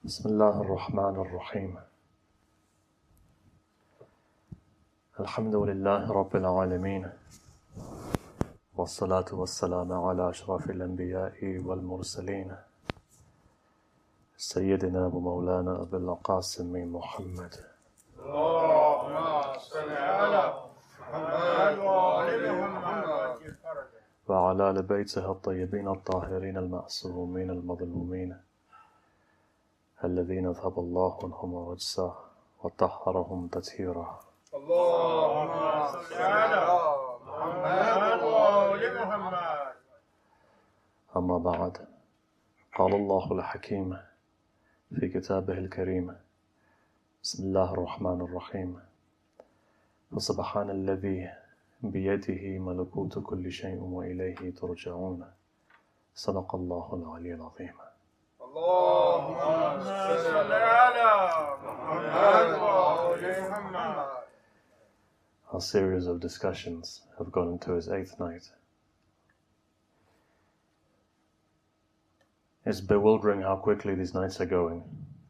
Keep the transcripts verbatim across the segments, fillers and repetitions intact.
بسم الله الرحمن الرحيم الحمد لله رب العالمين والصلاة والسلام على أشرف الأنبياء والمرسلين سيدنا ومولانا أبي القاسم محمد اللهم صل على محمد وآل محمد وعلى آل بيته الطيبين الطاهرين المعصومين المظلومين الذين أذهب الله عنهم الرجس وطهرهم تطهيرا. اللهم صل على محمد وآل محمد. أما بعد، قال الله الحكيم في كتابه الكريم: بسم الله الرحمن الرحيم. فسبحان الذي بيده ملكوت كل شيء وإليه ترجعون. صدق الله العلي العظيم. اللهم صل على محمد وآل محمد. Our series of discussions have gone into its eighth night. It's bewildering how quickly these nights are going.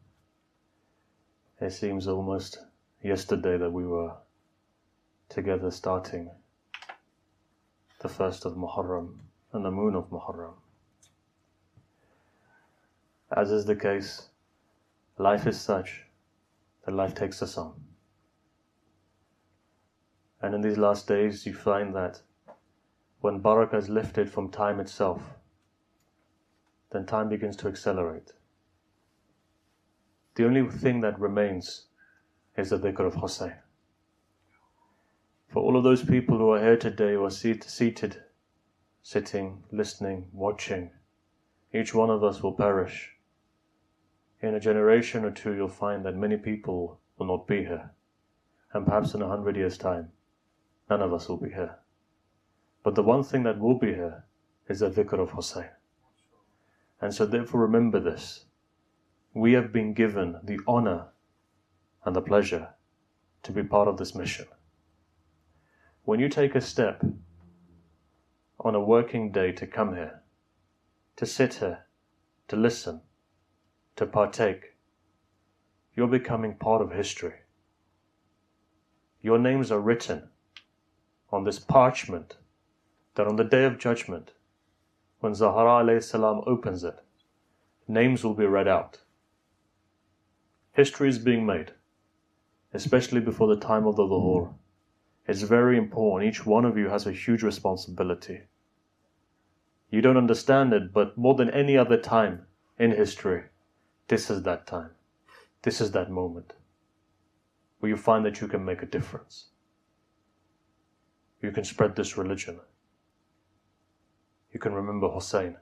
It seems almost yesterday that we were together starting the first of Muharram and the moon of Muharram. As is the case, life is such that life takes us on. And in these last days you find that when barakah is lifted from time itself, then time begins to accelerate. The only thing that remains is the dhikr of Hussein. For all of those people who are here today, who are seat, seated, sitting, listening, watching, each one of us will perish. In a generation or two, you'll find that many people will not be here. And perhaps in a hundred years' time, none of us will be here. But the one thing that will be here is the dhikr of Hussein. And so therefore remember this. We have been given the honor and the pleasure to be part of this mission. When you take a step on a working day to come here, to sit here, to listen, to partake, you're becoming part of history. Your names are written on this parchment that on the day of judgment, when Zahra alayhi salam opens it, names will be read out. History is being made, especially before the time of the Dhuhr. It's very important. Each one of you has a huge responsibility. You don't understand it, but more than any other time in history, this is that time. This is that moment where you find that you can make a difference. You can spread this religion. You can remember Hussein.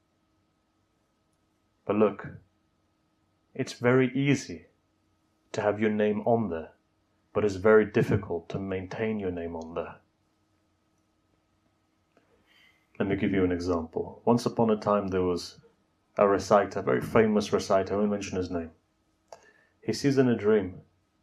But look, it's very easy to have your name on there, but it's very difficult to maintain your name on there. Let me give you an example. Once upon a time there was a reciter, a very famous reciter, I won't mention his name. He sees in a dream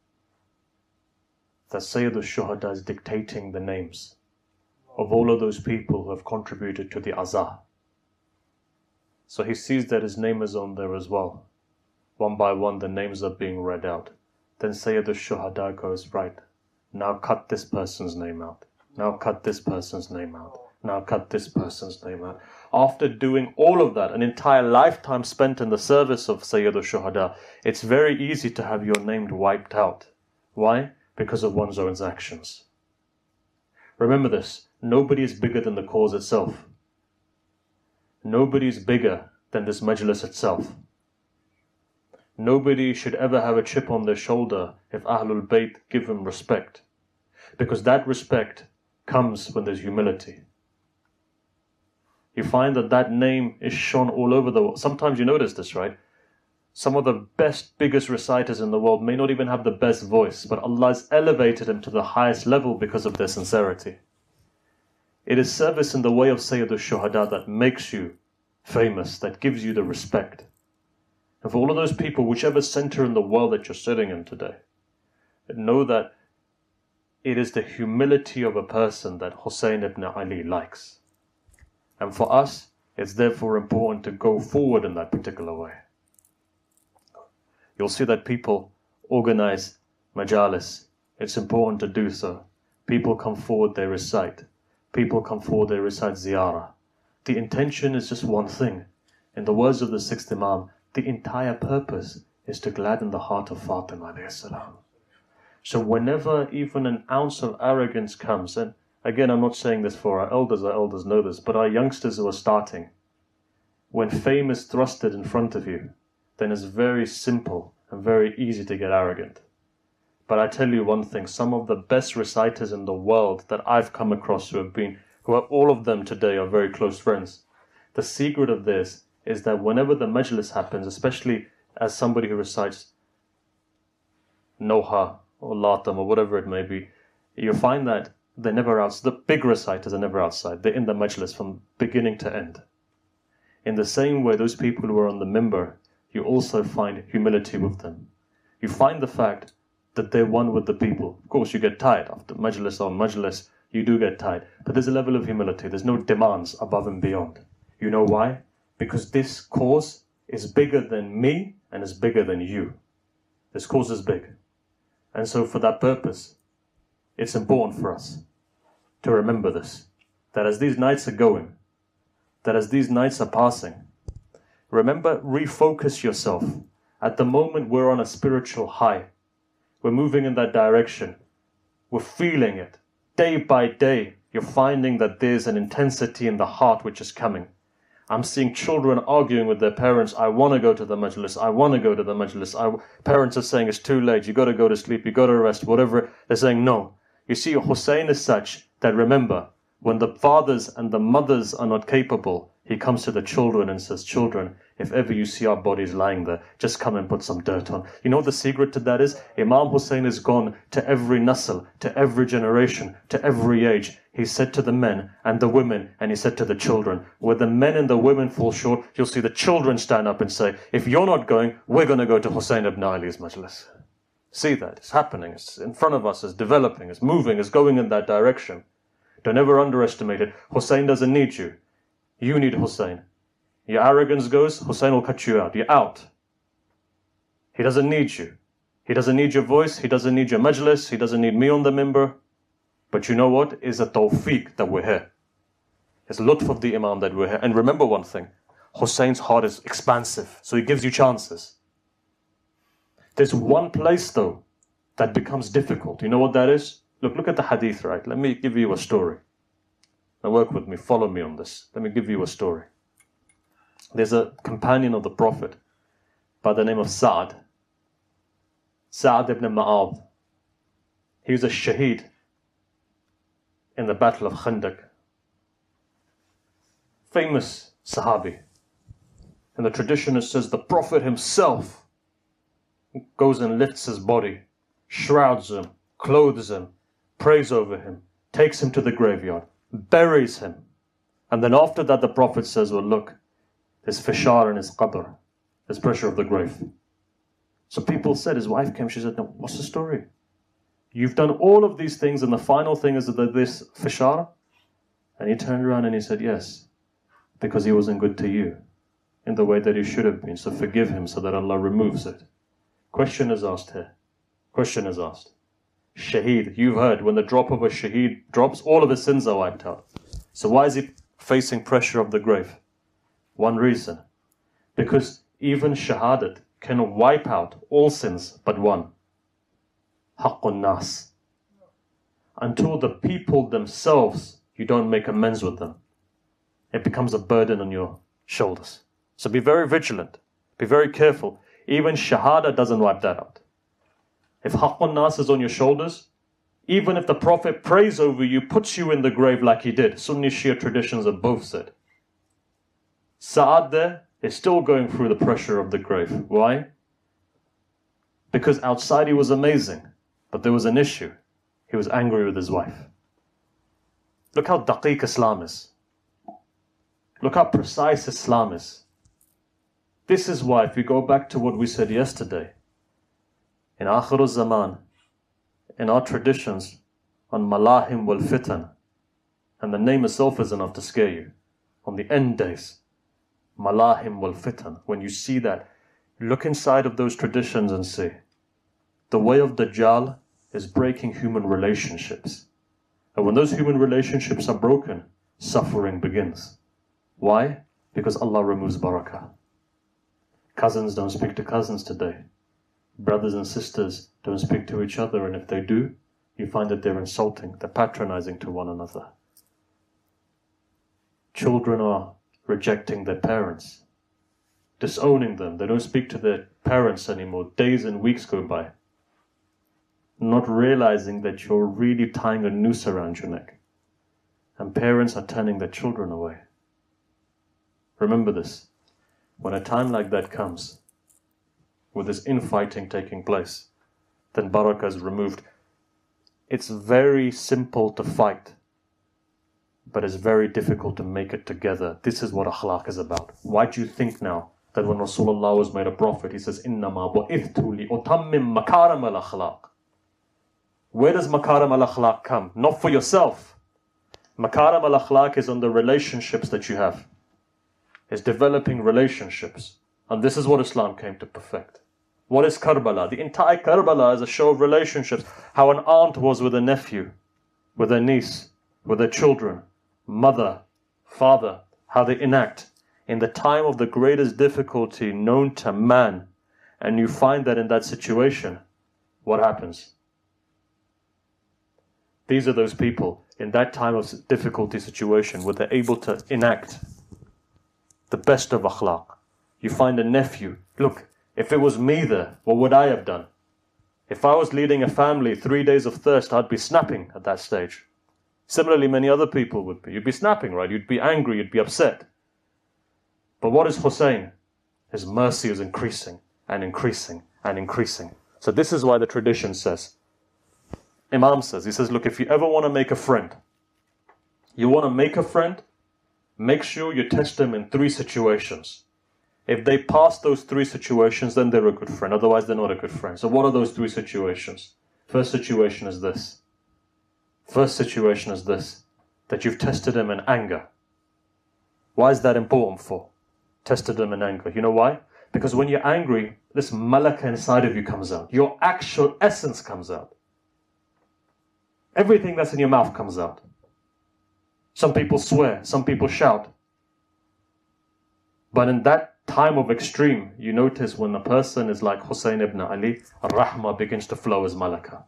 that Sayyid al-Shuhada is dictating the names of all of those people who have contributed to the Azah. So he sees that his name is on there as well. One by one the names are being read out. Then Sayyid al-Shuhada goes, right, now cut this person's name out. Now cut this person's name out. Now cut this person's name out. After doing all of that, an entire lifetime spent in the service of Sayyid al-Shuhada, it's very easy to have your name wiped out. Why? Because of one's own actions. Remember this, nobody is bigger than the cause itself. Nobody is bigger than this majlis itself. Nobody should ever have a chip on their shoulder if Ahlul Bayt give them respect. Because that respect comes when there's humility. You find that that name is shone all over the world. Sometimes you notice this, right? Some of the best, biggest reciters in the world may not even have the best voice, but Allah has elevated them to the highest level because of their sincerity. It is service in the way of Sayyid al-Shuhada that makes you famous, that gives you the respect. And for all of those people, whichever center in the world that you're sitting in today, know that it is the humility of a person that Hussein ibn Ali likes. And for us, it's therefore important to go forward in that particular way. you'll see that people organize majalis. It's important to do so. People come forward, they recite. People come forward, they recite ziyarah. The intention is just one thing. In the words of the sixth Imam, the entire purpose is to gladden the heart of Fatima alayhi salam. So whenever even an ounce of arrogance comes, and again, I'm not saying this for our elders, our elders know this, but our youngsters who are starting, when fame is thrusted in front of you, then it's very simple and very easy to get arrogant. But I tell you one thing, some of the best reciters in the world that I've come across who have been, who are all of them today are very close friends. The secret of this is that whenever the majlis happens, especially as somebody who recites Noha or Latam or whatever it may be, you find that they're never outside. The big reciters are never outside. They're in the majlis from beginning to end. In the same way, those people who are on the mimbar, you also find humility with them. You find the fact that they're one with the people. Of course, you get tired after majlis on majlis. You do get tired. But there's a level of humility. There's no demands above and beyond. You know why? Because this cause is bigger than me and is bigger than you. This cause is big. And so for that purpose, it's important for us to remember this. That as these nights are going, that as these nights are passing, remember, refocus yourself. At the moment, we're on a spiritual high. We're moving in that direction. We're feeling it. Day by day, you're finding that there's an intensity in the heart which is coming. I'm seeing children arguing with their parents, I want to go to the majlis, I want to go to the majlis. I, parents are saying it's too late, you got to go to sleep, you got to rest, whatever. They're saying no. You see, Hussein is such that, remember, when the fathers and the mothers are not capable, he comes to the children and says, children, if ever you see our bodies lying there, just come and put some dirt on. You know what the secret to that is? Imam Hussein has gone to every nasl, to every generation, to every age. He said to the men and the women, and he said to the children, where the men and the women fall short, you'll see the children stand up and say, if you're not going, we're going to go to Hussein ibn Ali's majlis. See that? It's happening. It's in front of us. It's developing. It's moving. It's going in that direction. Don't ever underestimate it. Hussein doesn't need you. You need Hussein. Your arrogance goes, Hussein will cut you out. You're out. He doesn't need you. He doesn't need your voice. He doesn't need your majlis. He doesn't need me on the mimbar. But you know what? It's a tawfiq that we're here. It's lutf of the Imam that we're here. And remember one thing. Hussein's heart is expansive. So he gives you chances. There's one place though that becomes difficult. You know what that is? Look, look at the hadith, right? Let me give you a story. Now work with me. Follow me on this. Let me give you a story. There's a companion of the Prophet by the name of Sa'd. Sa'd ibn Ma'ad. He was a shaheed in the Battle of Khandaq. Famous Sahabi. And the tradition, it says the Prophet himself goes and lifts his body, shrouds him, clothes him, prays over him, takes him to the graveyard, buries him. And then after that the Prophet says, well look, there's fishar in his qabr, there's pressure of the grave. So people said, his wife came, she said, no, what's the story? You've done all of these things and the final thing is that this fishar? And he turned around and he said, yes, because he wasn't good to you in the way that he should have been. So forgive him so that Allah removes it. Question is asked here. Question is asked. Shaheed, you've heard, when the drop of a shaheed drops, all of his sins are wiped out. So why is he facing pressure of the grave? One reason. Because even shahadat can wipe out all sins but one. Haqqun nas. Until the people themselves, you don't make amends with them. It becomes a burden on your shoulders. So be very vigilant. Be very careful. Even shahada doesn't wipe that out. If haqqun nas is on your shoulders, even if the Prophet prays over you, puts you in the grave like he did, Sunni Shia traditions have both said. Sa'ad there is still going through the pressure of the grave. Why? Because outside he was amazing, but there was an issue. He was angry with his wife. Look how daqiq Islam is. Look how precise Islam is. This is why, if we go back to what we said yesterday, in Akhir al-Zaman, in our traditions, on Malahim wal Fitan, and the name itself is enough to scare you, on the end days, Malahim wal Fitan, when you see that Look inside of those traditions and see. The way of Dajjal is breaking human relationships. And when those human relationships are broken, suffering begins. Why? Because Allah removes barakah. Cousins don't speak to cousins today. Brothers and sisters don't speak to each other, and if they do, you find that they're insulting, they're patronizing to one another. Children are rejecting their parents, disowning them. They don't speak to their parents anymore. Days and weeks go by, not realizing that you're really tying a noose around your neck. And parents are turning their children away. Remember this. When a time like that comes, with this infighting taking place, then barakah is removed. It's very simple to fight, but it's very difficult to make it together. This is what akhlaq is about. Why do you think now that when Rasulullah was made a prophet, he says, إِنَّمَا بُعِثْتُ لِأُتَمِّمْ مَكَارِمَ الْأَخْلَاقِ? Where does makarim al-akhlaq come? Not for yourself. Makarim al-akhlaq is on the relationships that you have. It's developing relationships. And this is what Islam came to perfect. What is Karbala? The entire Karbala is a show of relationships. How an aunt was with a nephew, with a niece, with their children, mother, father, how they enact in the time of the greatest difficulty known to man. And you find that in that situation, what happens? These are those people in that time of difficulty situation where they're able to enact the best of akhlaq. You find a nephew. Look, if it was me there, what would I have done? If I was leading a family three days of thirst, I'd be snapping at that stage. Similarly, many other people would be. You'd be snapping, right? You'd be angry, you'd be upset. But what is Hussein? His mercy is increasing and increasing and increasing. So this is why the tradition says, Imam says, he says, look, if you ever want to make a friend, you want to make a friend, make sure you test them in three situations. If they pass those three situations, then they're a good friend. Otherwise, they're not a good friend. So what are those three situations? First situation is this. First situation is this, that you've tested them in anger. Why is that important for? Tested them in anger. You know why? Because when you're angry, this malaka inside of you comes out. Your actual essence comes out. Everything that's in your mouth comes out. Some people swear, some people shout. But in that time of extreme, you notice when a person is like Hussein ibn Ali, Rahmah begins to flow as malaka.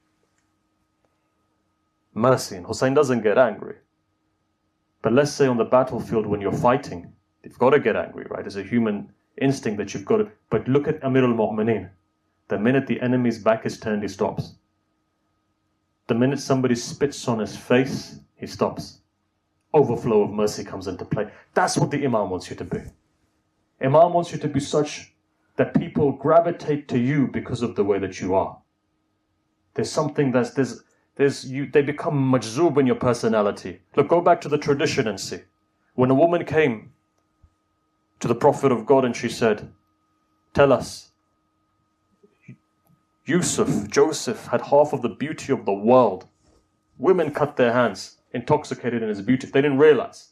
Mercy. And Hussein doesn't get angry. But let's say on the battlefield when you're fighting, you've got to get angry, right? It's a human instinct that you've got to... But look at Amir al-Mu'mineen. The minute the enemy's back is turned, he stops. The minute somebody spits on his face, he stops. Overflow of mercy comes into play. That's what the Imam wants you to be. Imam wants you to be such that people gravitate to you because of the way that you are. There's something that's... There's, there's you. They become majzoob in your personality. Look, go back to the tradition and see. When a woman came to the Prophet of God and she said, tell us, Yusuf, Joseph had half of the beauty of the world. Women cut their hands, intoxicated in his beauty. They didn't realize.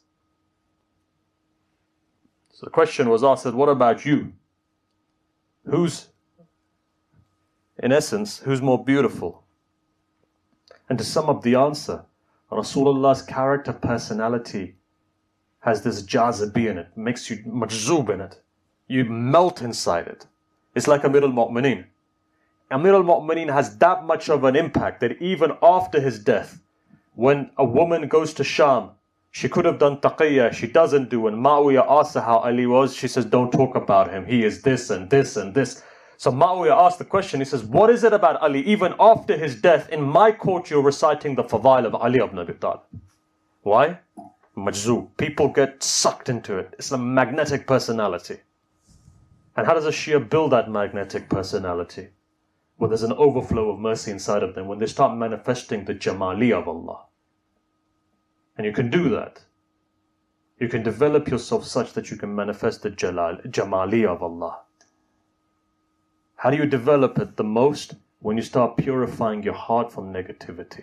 So the question was asked, what about you? Who's, in essence, who's more beautiful? And to sum up the answer, Rasulullah's character, personality has this jazibi in it, makes you majzoob in it. You melt inside it. It's like Amir al-Mu'mineen. Amir al-Mu'mineen has that much of an impact that even after his death, when a woman goes to Sham, she could have done taqiyya, she doesn't do. And Muawiyah asks her how Ali was, she says, don't talk about him. He is this and this and this. So Muawiyah asked the question, he says, what is it about Ali? Even after his death, in my court, you're reciting the fadail of Ali ibn Abi Talib. Why? Majzoob. People get sucked into it. It's a magnetic personality. And how does a Shia build that magnetic personality? Well, there's an overflow of mercy inside of them when they start manifesting the Jamali of Allah. And you can do that. You can develop yourself such that you can manifest the Jalal, Jamali of Allah. How do you develop it the most? When you start purifying your heart from negativity.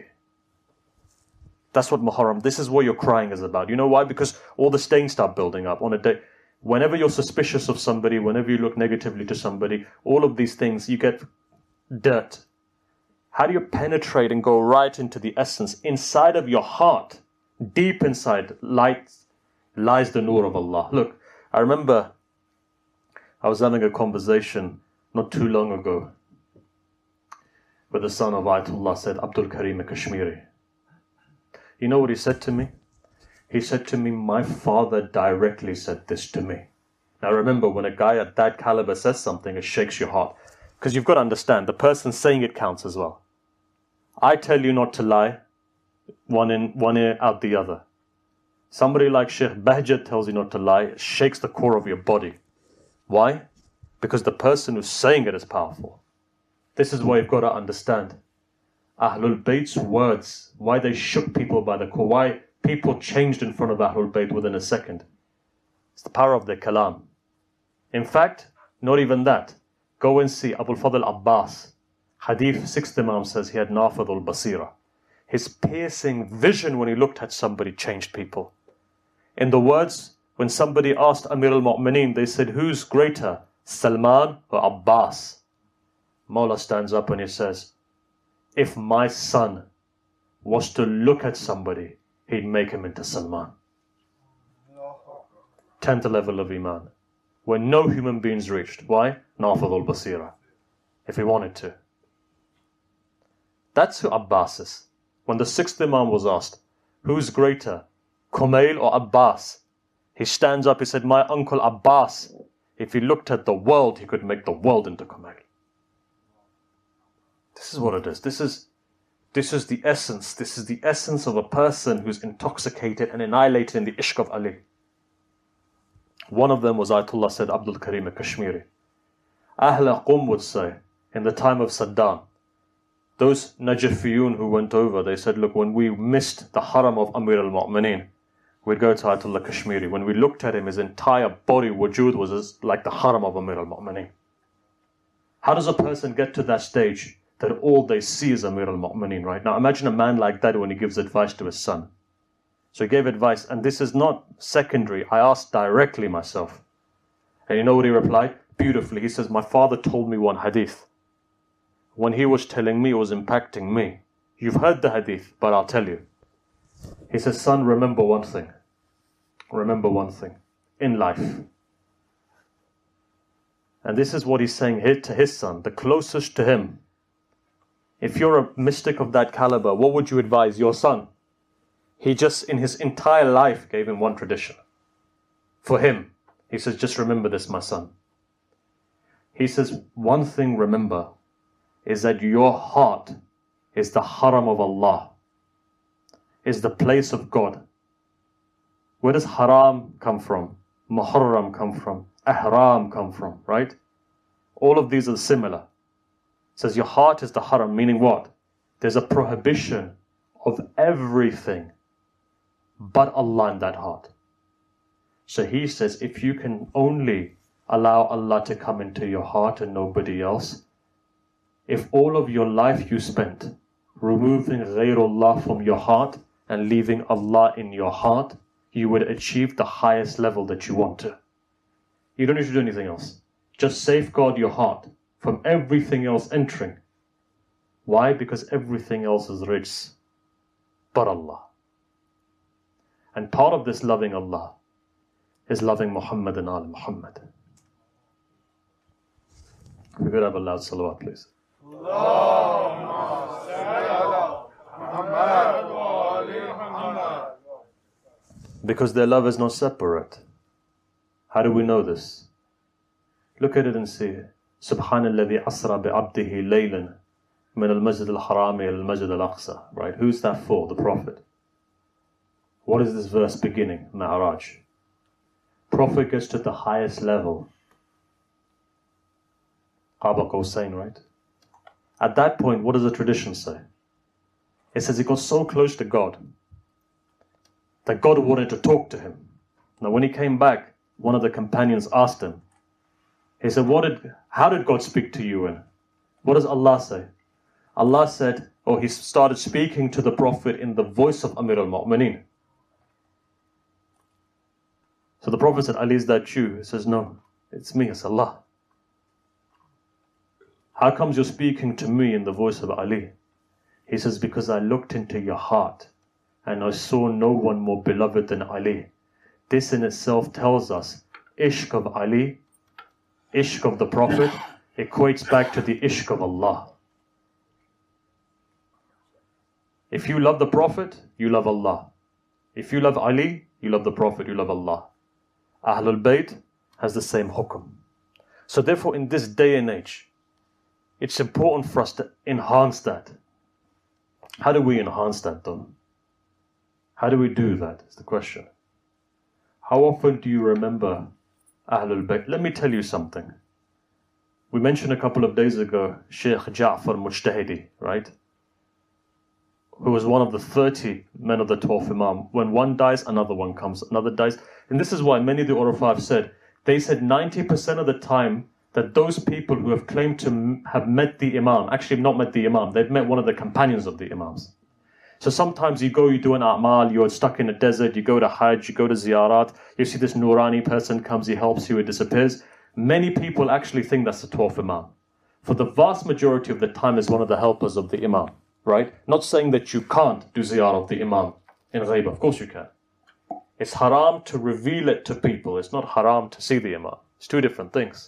That's what Muharram, this is what your crying is about. You know why? Because all the stains start building up on a day. Whenever you're suspicious of somebody, whenever you look negatively to somebody, all of these things, you get dirt. How do you penetrate and go right into the essence? Inside of your heart, deep inside, light, lies the nur of Allah. Look, I remember I was having a conversation not too long ago with the son of Ayatollah Said Abdul Karim Kashmiri. You know what he said to me? He said to me, my father directly said this to me. Now remember, when a guy at that caliber says something, it shakes your heart. Because you've got to understand, the person saying it counts as well. I tell you not to lie, one in, one ear out the other. Somebody like Sheikh Bahjat tells you not to lie, it shakes the core of your body. Why? Because the person who's saying it is powerful. This is what you've got to understand. Ahlul Bayt's words, why they shook people by the core, why people changed in front of Ahlul Bayt within a second. It's the power of their kalam. In fact, not even that. Go and see Abu al-Fadl Abbas. Hadith sixth Imam says he had Nafid al-Basira. His piercing vision when he looked at somebody changed people. In the words, when somebody asked Amir al-Mu'mineen, they said, who's greater, Salman or Abbas? Mawla stands up and he says, if my son was to look at somebody, he'd make him into Salman. Tenth level of Iman. Where no human beings reached. Why? Nafid al-Basira. If he wanted to. That's who Abbas is. When the sixth Imam was asked, who's greater, Kumail or Abbas? He stands up, he said, my uncle Abbas, if he looked at the world, he could make the world into Kumail. This is what it is. This is, this is the essence. This is the essence of a person who's intoxicated and annihilated in the ishq of Ali. One of them was Ayatollah Said Abdul Karim Kashmiri. Ahl Qum would say, in the time of Saddam, those Najafiyun who went over, they said, look, when we missed the haram of Amir al-Mu'mineen, we'd go to Ayatollah Kashmiri. When we looked at him, his entire body, wujud, was as, like the haram of Amir al-Mu'mineen. How does a person get to that stage that all they see is Amir al-Mu'mineen, right? Now imagine a man like that when he gives advice to his son. So he gave advice, and this is not secondary. I asked directly myself. And you know what he replied? Beautifully. He says, my father told me one hadith. When he was telling me, it was impacting me. You've heard the hadith, but I'll tell you. He says, son, remember one thing. Remember one thing. In life. And this is what he's saying here to his son, the closest to him. If you're a mystic of that caliber, what would you advise your son? He just, in his entire life, gave him one tradition. For him, he says, just remember this, my son. He says, one thing remember is that your heart is the haram of Allah, is the place of God. Where does haram come from? Muharram come from? Ihram come from, right? All of these are similar. It says your heart is the haram, meaning what? There's a prohibition of everything but Allah in that heart. So he says, if you can only allow Allah to come into your heart and nobody else, if all of your life you spent removing ghayrullah from your heart and leaving Allah in your heart, you would achieve the highest level that you want to. You don't need to do anything else. Just safeguard your heart from everything else entering. Why? Because everything else is rich but Allah. And part of this loving Allah is loving Muhammad and Al Muhammad. We could have a loud salawat, please. Because their love is not separate. How do we know this? Look at it and see. Subhanalladhi asra bi'abdihi laylan min al-masjid al-harami al-masjid al-aqsa. Right? Who's that for? The Prophet. What is this verse beginning? Ma'raj. Prophet gets to the highest level. Qaba Qawsayn, right? At that point, what does the tradition say? It says he got so close to God that God wanted to talk to him. Now when he came back, one of the companions asked him, he said, "What did? How did God speak to you?" And what does Allah say? Allah said, or he started speaking to the Prophet in the voice of Amir al-Mu'mineen. So the Prophet said, Ali, is that you? He says, no, it's me, it's Allah. How comes you're speaking to me in the voice of Ali? He says, because I looked into your heart and I saw no one more beloved than Ali. This in itself tells us ishq of Ali, ishq of the Prophet, equates back to the ishq of Allah. If you love the Prophet, you love Allah. If you love Ali, you love the Prophet, you love Allah. Ahlul Bayt has the same hukum. So therefore, in this day and age, it's important for us to enhance that. How do we enhance that though? How do we do that is the question. How often do you remember Ahlul Bayt? Let me tell you something. We mentioned a couple of days ago Sheikh Ja'far Mujtahidi, right? Who was one of the thirty men of the twelfth Imam. When one dies, another one comes, another dies. And this is why many of the Urfa have said, they said ninety percent of the time that those people who have claimed to have met the Imam, actually not met the Imam, they've met one of the companions of the Imams. So sometimes you go, you do an a'mal, you're stuck in a desert, you go to Hajj, you go to ziyarat, you see this Nurani person comes, he helps you, he disappears. Many people actually think that's the twelfth Imam. For the vast majority of the time is one of the helpers of the Imam, right? Not saying that you can't do ziyarah of the Imam in ghaib, of course you can. It's haram to reveal it to people, it's not haram to see the Imam. It's two different things.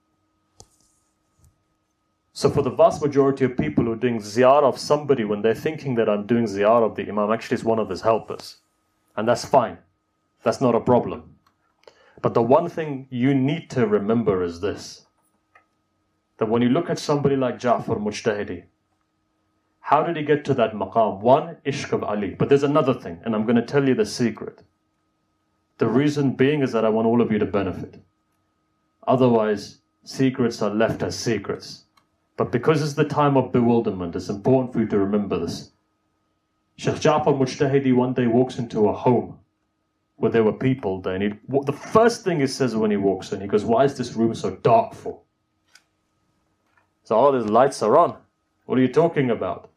So for the vast majority of people who are doing ziyarah of somebody, when they're thinking that I'm doing ziyarah of the Imam, actually is one of his helpers. And that's fine. That's not a problem. But the one thing you need to remember is this. That when you look at somebody like Ja'far Mujtahidi, how did he get to that maqam? One, ishq of Ali. But there's another thing, and I'm going to tell you the secret. The reason being is that I want all of you to benefit. Otherwise, secrets are left as secrets. But because it's the time of bewilderment, it's important for you to remember this. Sheikh Ja'far Mujtahidi one day walks into a home where there were people there. And he, the first thing he says when he walks in, he goes, why is this room so dark for? So all these lights are on. What are you talking about?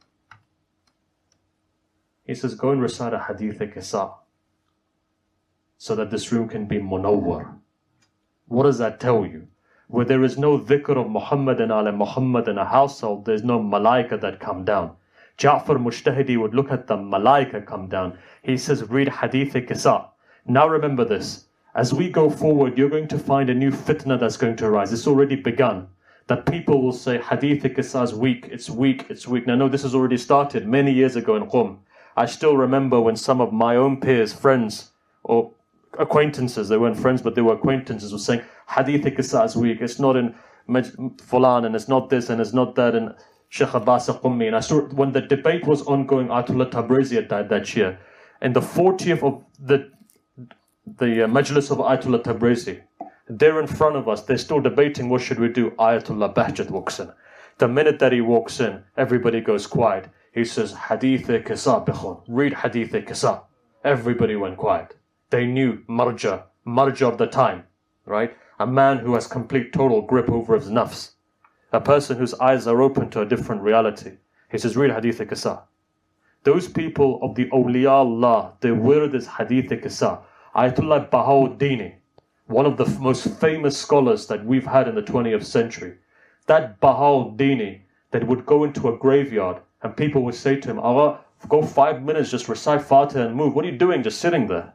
He says, go and recite a hadith-e-kisa so that this room can be munawwar. What does that tell you? Where there is no dhikr of Muhammad and ala Muhammad in a household, there's no malaika that come down. Ja'far Mujtahidi would look at the malaika come down. He says, read hadith-e-kisa. Now remember this. As we go forward, you're going to find a new fitna that's going to arise. It's already begun. That people will say, hadith-e-kisa is weak, it's weak, it's weak. Now, no, this has already started many years ago in Qum. I still remember when some of my own peers, friends, or acquaintances, they weren't friends, but they were acquaintances, were saying, hadith-e-kisa is weak, it's not in Fulan, and it's not this, and it's not that, and Sheikh Abbas Qummi. And I saw, when the debate was ongoing, Ayatollah Tabrizi had died that year. And the fortieth of the, the uh, Majlis of Ayatollah Tabrizi, they're in front of us, they're still debating what should we do. Ayatollah Bahjat walks in. The minute that he walks in, everybody goes quiet. He says, hadith-e-kisa bikhun, read hadith-e-kisa. Everybody went quiet. They knew marja, marja of the time, right? A man who has complete total grip over his nafs. A person whose eyes are open to a different reality. He says, read hadith-e-kisa. Those people of the awliya Allah, their word is hadith-e-kisa. Ayatollah Bahauddini, one of the most famous scholars that we've had in the twentieth century. That Bahauddini that would go into a graveyard and people would say to him, Allah, go five minutes, just recite Fatiha and move. What are you doing just sitting there?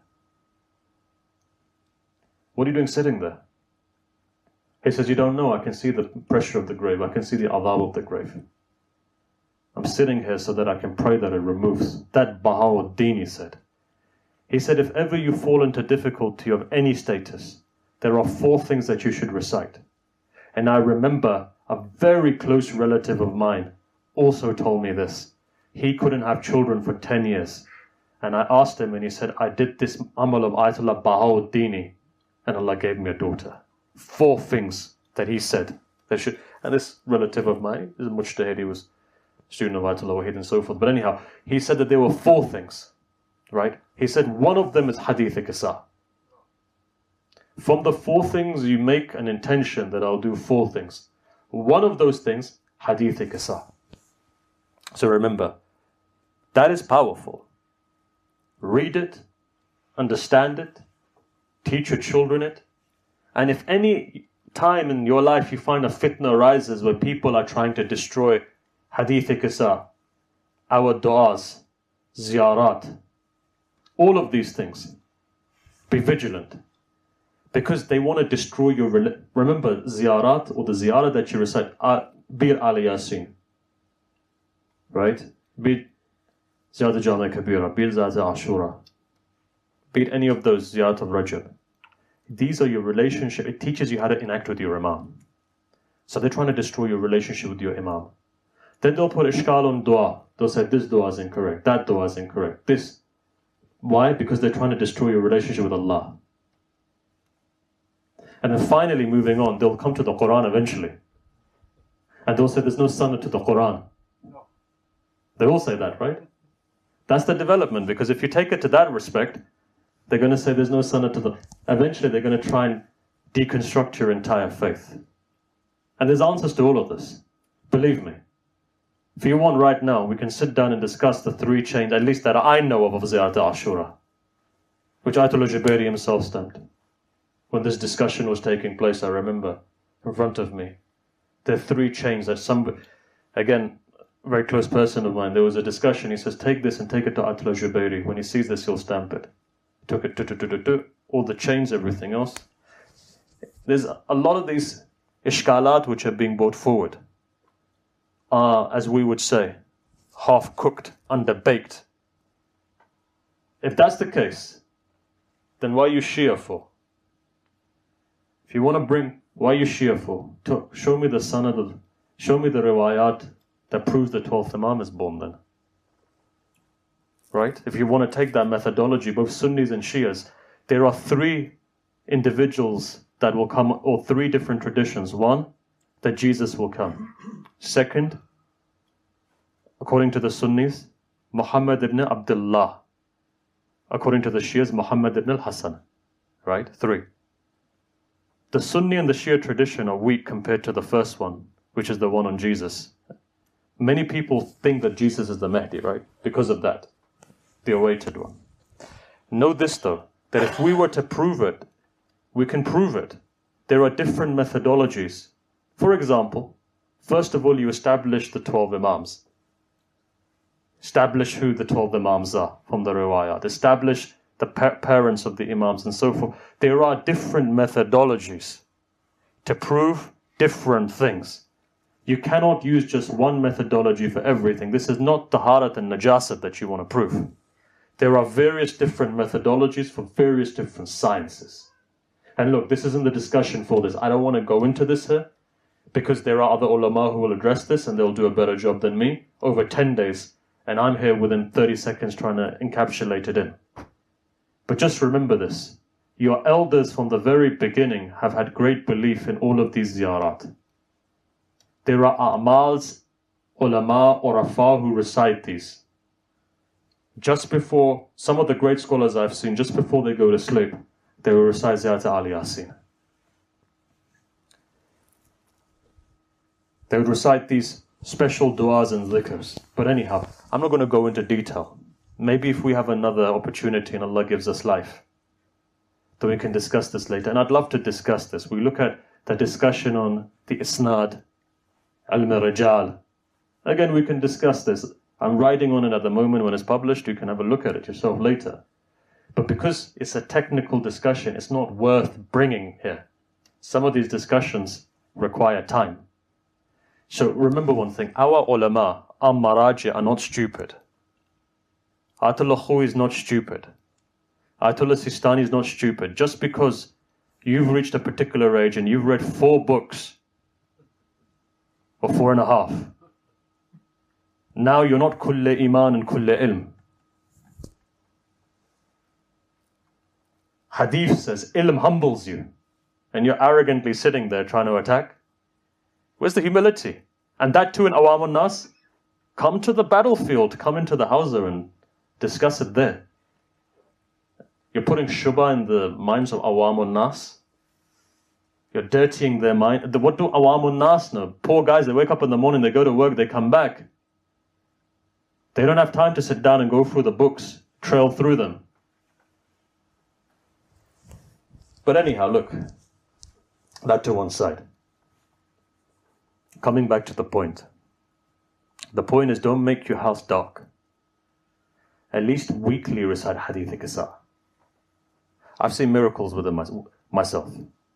What are you doing sitting there? He says, you don't know, I can see the pressure of the grave. I can see the adhab of the grave. I'm sitting here so that I can pray that it removes. That Bahauddini said. He said, if ever you fall into difficulty of any status, there are four things that you should recite. And I remember a very close relative of mine also told me this. He couldn't have children for ten years. And I asked him and he said, I did this amal of Ayatollah Bahauddini and Allah gave me a daughter. Four things that he said they should. And this relative of mine is Mujtahid, he was a student of Ayatollah Wahid and so forth. But anyhow, he said that there were four things, right? He said one of them is hadith-e-kisa. From the four things, you make an intention that I'll do four things. One of those things, hadith-e-kisa. So remember, that is powerful. Read it, understand it, teach your children it. And if any time in your life you find a fitna arises where people are trying to destroy hadith-e-qisa, our du'as, ziyarat, all of these things, be vigilant. Because they want to destroy your... Remember, ziyarat or the ziyarah that you recite, Bir al-Yasin, right? Be Ziyarah Jama Kabira, be Ziyarah Ashura, be any of those Ziyarat of Rajab. These are your relationship. It teaches you how to enact with your Imam. So they're trying to destroy your relationship with your Imam. Then they'll put ishkal on dua. They'll say this dua is incorrect, that dua is incorrect, this. Why? Because they're trying to destroy your relationship with Allah. And then finally, moving on, they'll come to the Quran eventually. And they'll say there's no sunnah to the Quran. They all say that, right? That's the development, because if you take it to that respect, they're going to say there's no sunnah to the... Eventually, they're going to try and deconstruct your entire faith. And there's answers to all of this. Believe me. If you want right now, we can sit down and discuss the three chains, at least that I know of, of Ziyarat Ashura, which Ayatollah Jubairi himself stamped. When this discussion was taking place, I remember, in front of me, there are three chains that some... Again, a very close person of mine, there was a discussion, he says, take this and take it to Ayatollah Jubairi. When he sees this, he'll stamp it. Took it, to, to, to, to, to, all the chains, everything else. There's a lot of these ishkalat which are being brought forward are, as we would say, half-cooked, under-baked. If that's the case, then why are you Shia for? If you want to bring, why are you Shia for? To, show me the sanad of, show me the riwayat that proves the twelfth Imam is born then. Right? If you want to take that methodology, both Sunnis and Shias, there are three individuals that will come, or three different traditions. One, that Jesus will come. Second, according to the Sunnis, Muhammad ibn Abdullah. According to the Shias, Muhammad ibn al-Hasan. Right? Three. The Sunni and the Shia tradition are weak compared to the first one, which is the one on Jesus. Many people think that Jesus is the Mahdi, right? Because of that. The awaited one. Know this though, that if we were to prove it, we can prove it. There are different methodologies. For example, first of all, you establish the twelve Imams. Establish who the twelve Imams are from the riwayat. Establish the pa- parents of the Imams and so forth. There are different methodologies to prove different things. You cannot use just one methodology for everything. This is not taharat and najasat that you want to prove. There are various different methodologies for various different sciences. And look, this isn't the discussion for this. I don't want to go into this here, because there are other ulama who will address this and they'll do a better job than me over ten days. And I'm here within thirty seconds trying to encapsulate it in. But just remember this. Your elders from the very beginning have had great belief in all of these ziyarat. There are a'mals, ulama, urafa who recite these. Just before, some of the great scholars I've seen, just before they go to sleep, they will recite Ziyarat al-Yasin. They would recite these special du'as and dhikrs. But anyhow, I'm not going to go into detail. Maybe if we have another opportunity and Allah gives us life, then we can discuss this later. And I'd love to discuss this. We look at the discussion on the isnad, al-mirajal. Again, we can discuss this. I'm writing on it at the moment. When it's published, you can have a look at it yourself later. But because it's a technical discussion, it's not worth bringing here. Some of these discussions require time. So remember one thing, our ulama, our maraji are not stupid. Ayatollah Khoui is not stupid. Ayatollah Sistani is not stupid. Just because you've reached a particular age and you've read four books, or four and a half, now you're not kulle iman and kulle ilm. Hadith says ilm humbles you, and you're arrogantly sitting there trying to attack. Where's the humility? And that too in Awamun Nas? Come to the battlefield, come into the hawza and discuss it there. You're putting shubha in the minds of Awamun Nas. You're dirtying their mind. What do Awamun Nas know? Poor guys, they wake up in the morning, they go to work, they come back. They don't have time to sit down and go through the books, trail through them. But anyhow, look, that to one side. Coming back to the point. The point is, don't make your house dark. At least weekly recite Hadith Qissa. I've seen miracles with them myself.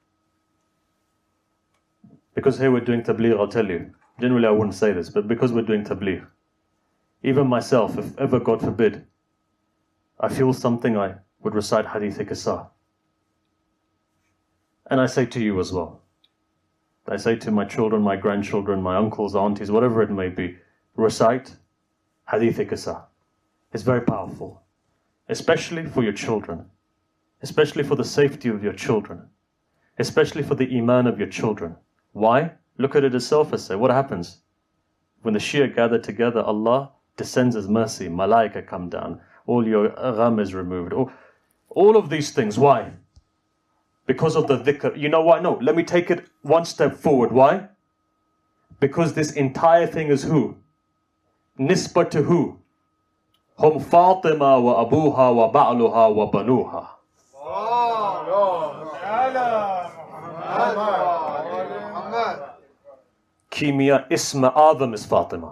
Because here we're doing tabligh, I'll tell you. Generally I wouldn't say this, but because we're doing tabligh, even myself, if ever, God forbid, I feel something, I would recite Hadith Qissa. And I say to you as well. I say to my children, my grandchildren, my uncles, aunties, whatever it may be, recite Hadith Qissa. It's very powerful, especially for your children, especially for the safety of your children, especially for the iman of your children. Why? Look at it as self-essay. What happens? When the Shia gather together, Allah descends His mercy, malaika come down, all your gham is removed, all, all of these things. Why? Because of the dhikr. You know why? No, let me take it one step forward. Why? Because this entire thing is who? Nisba to who? Hum Fatima wa abuha wa ba'luha wa banuha. Kimia Isma Adam is Fatima.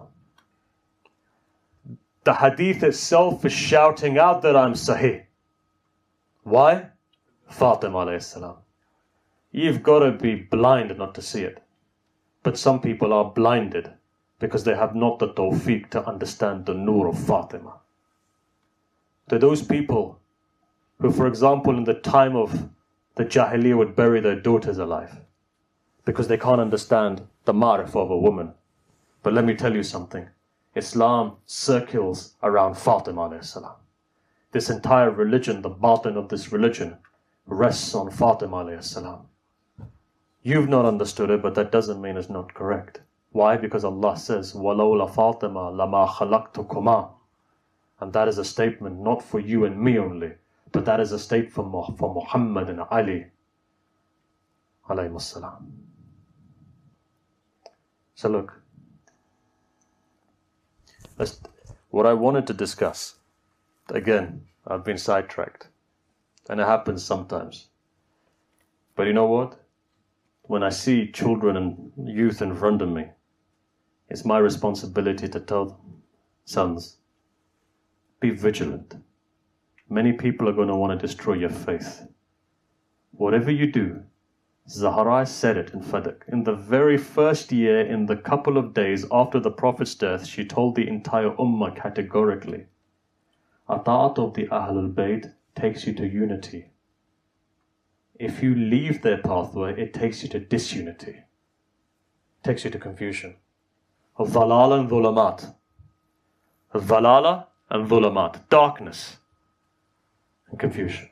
The hadith itself is shouting out that I'm Sahih. Why? Fatima alayhi salam. You've got to be blind not to see it. But some people are blinded because they have not the tawfiq to understand the nur of Fatima. To those people who, for example, in the time of the Jahiliyyah would bury their daughters alive because they can't understand the ma'rif of a woman. But let me tell you something. Islam circles around Fatima alayhi salam. This entire religion, the batin of this religion, rests on Fatima alayhi salam. You've not understood it, but that doesn't mean it's not correct. Why? Because Allah says, وَلَوْلَا فَاطِمَةَ لَمَا خَلَقْتُكُمَا. And that is a statement not for you and me only, but that is a statement for, for Muhammad and Ali alayhi salam. So look, let's, what I wanted to discuss, again, I've been sidetracked, and it happens sometimes. But you know what? When I see children and youth in front of me, it's my responsibility to tell them, sons, be vigilant. Many people are going to want to destroy your faith. Whatever you do, Zahra said it in Fadak. In the very first year, in the couple of days after the Prophet's death, she told the entire Ummah categorically, Ata'at of the Ahlul Bayt takes you to unity. If you leave their pathway, it takes you to disunity. It takes you to confusion. Dhalala and dhulamat. Dhalala and dhulamat. Darkness and confusion.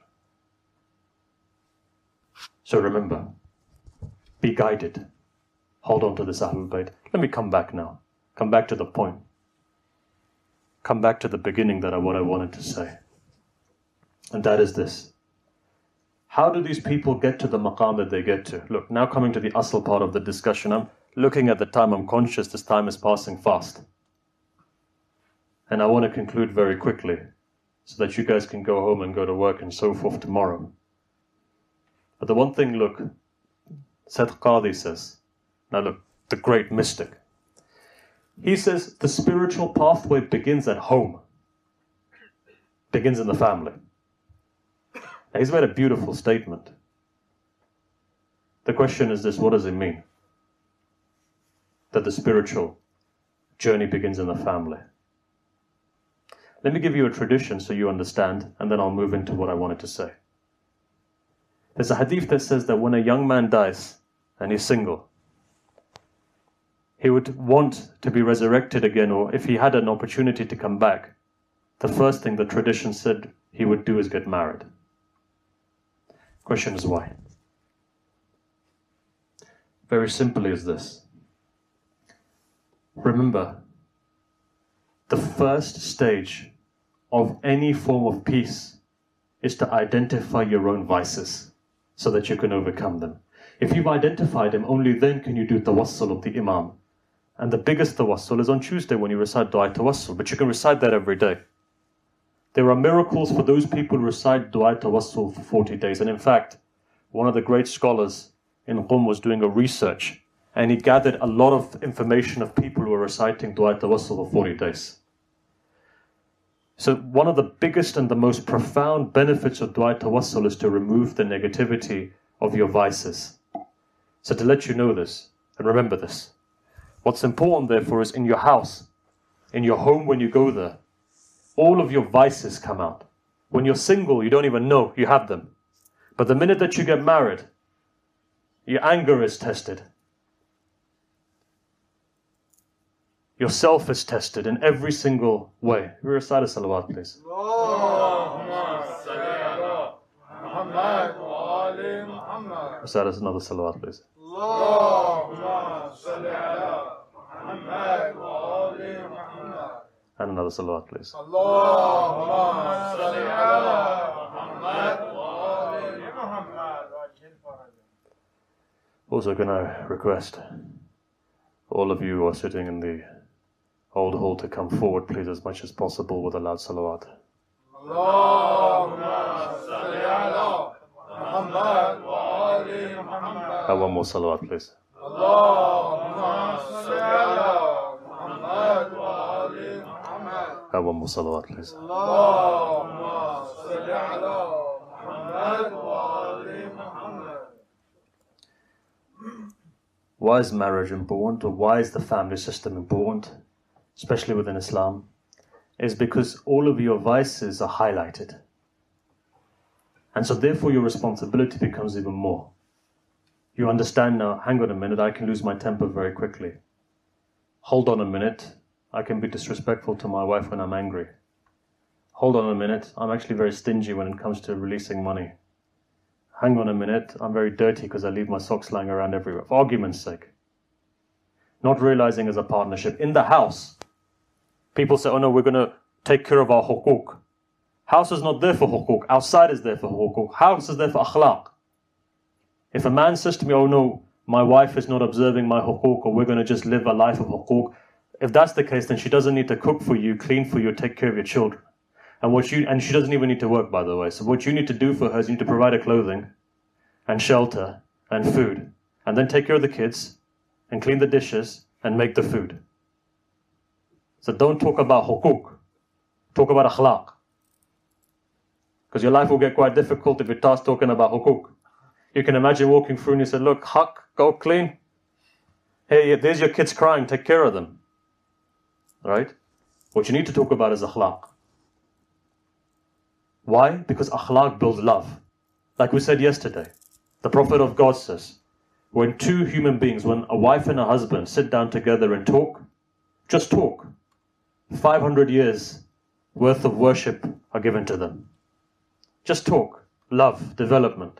So remember, be guided. Hold on to this Ahlul Bayt. Let me come back now. Come back to the point. Come back to the beginning that I what I wanted to say. And that is this. How do these people get to the maqam that they get to? Look, now coming to the asl part of the discussion, I'm looking at the time, I'm conscious this time is passing fast. And I want to conclude very quickly so that you guys can go home and go to work and so forth tomorrow. But the one thing, look, Sayyid Qadi says, now look, the great mystic, he says the spiritual pathway begins at home, begins in the family. Now, he's made a beautiful statement. The question is this, what does it mean? That the spiritual journey begins in the family. Let me give you a tradition so you understand, and then I'll move into what I wanted to say. There's a hadith that says that when a young man dies and he's single, he would want to be resurrected again, or if he had an opportunity to come back, the first thing the tradition said he would do is get married. Question is why? Very simply is this. Remember, the first stage of any form of peace is to identify your own vices so that you can overcome them. If you've identified them, only then can you do tawassul of the Imam. And the biggest tawassul is on Tuesday when you recite Dua Tawassul, but you can recite that every day. There are miracles for those people who recite Dua Tawassul for forty days. And in fact, one of the great scholars in Qum, was doing a research, and he gathered a lot of information of people who were reciting Dua Tawassul for forty days. So one of the biggest and the most profound benefits of Dua Tawassul is to remove the negativity of your vices. So to let you know this, and remember this, what's important therefore is in your house, in your home when you go there, all of your vices come out. When you're single, you don't even know you have them. But the minute that you get married, your anger is tested. Yourself is tested in every single way. Recite a salawat, please. Recite us another salawat, please. And another salawat, please. Also, can I request all of you who are sitting in the old hall to come forward, please, as much as possible with a loud salawat. Have one more salawat, please. Have one more salawat, please. Why is marriage important, or why is the family system important, especially within Islam? Is because all of your vices are highlighted. And so therefore your responsibility becomes even more. You understand now, hang on a minute, I can lose my temper very quickly. Hold on a minute, I can be disrespectful to my wife when I'm angry. Hold on a minute, I'm actually very stingy when it comes to releasing money. Hang on a minute, I'm very dirty because I leave my socks lying around everywhere, for argument's sake. Not realizing as a partnership. In the house, people say, oh no, we're going to take care of our hukuk. House is not there for hukuk, outside is there for hukuk. House is there for akhlaq. If a man says to me, oh no, my wife is not observing my hukuk, or we're going to just live a life of hukuk, if that's the case, then she doesn't need to cook for you, clean for you, take care of your children. And what you and she doesn't even need to work, by the way. So what you need to do for her is you need to provide her clothing and shelter and food, and then take care of the kids and clean the dishes and make the food. So don't talk about hukuk. Talk about akhlaq. Because your life will get quite difficult if you start talking about hukuk. You can imagine walking through and you say, look, haq, go clean. Hey, there's your kids crying, take care of them. Right? What you need to talk about is akhlaq. Why? Because akhlaq builds love. Like we said yesterday, the Prophet of God says, when two human beings, when a wife and a husband sit down together and talk, just talk, five hundred years worth of worship are given to them. Just talk, love, development.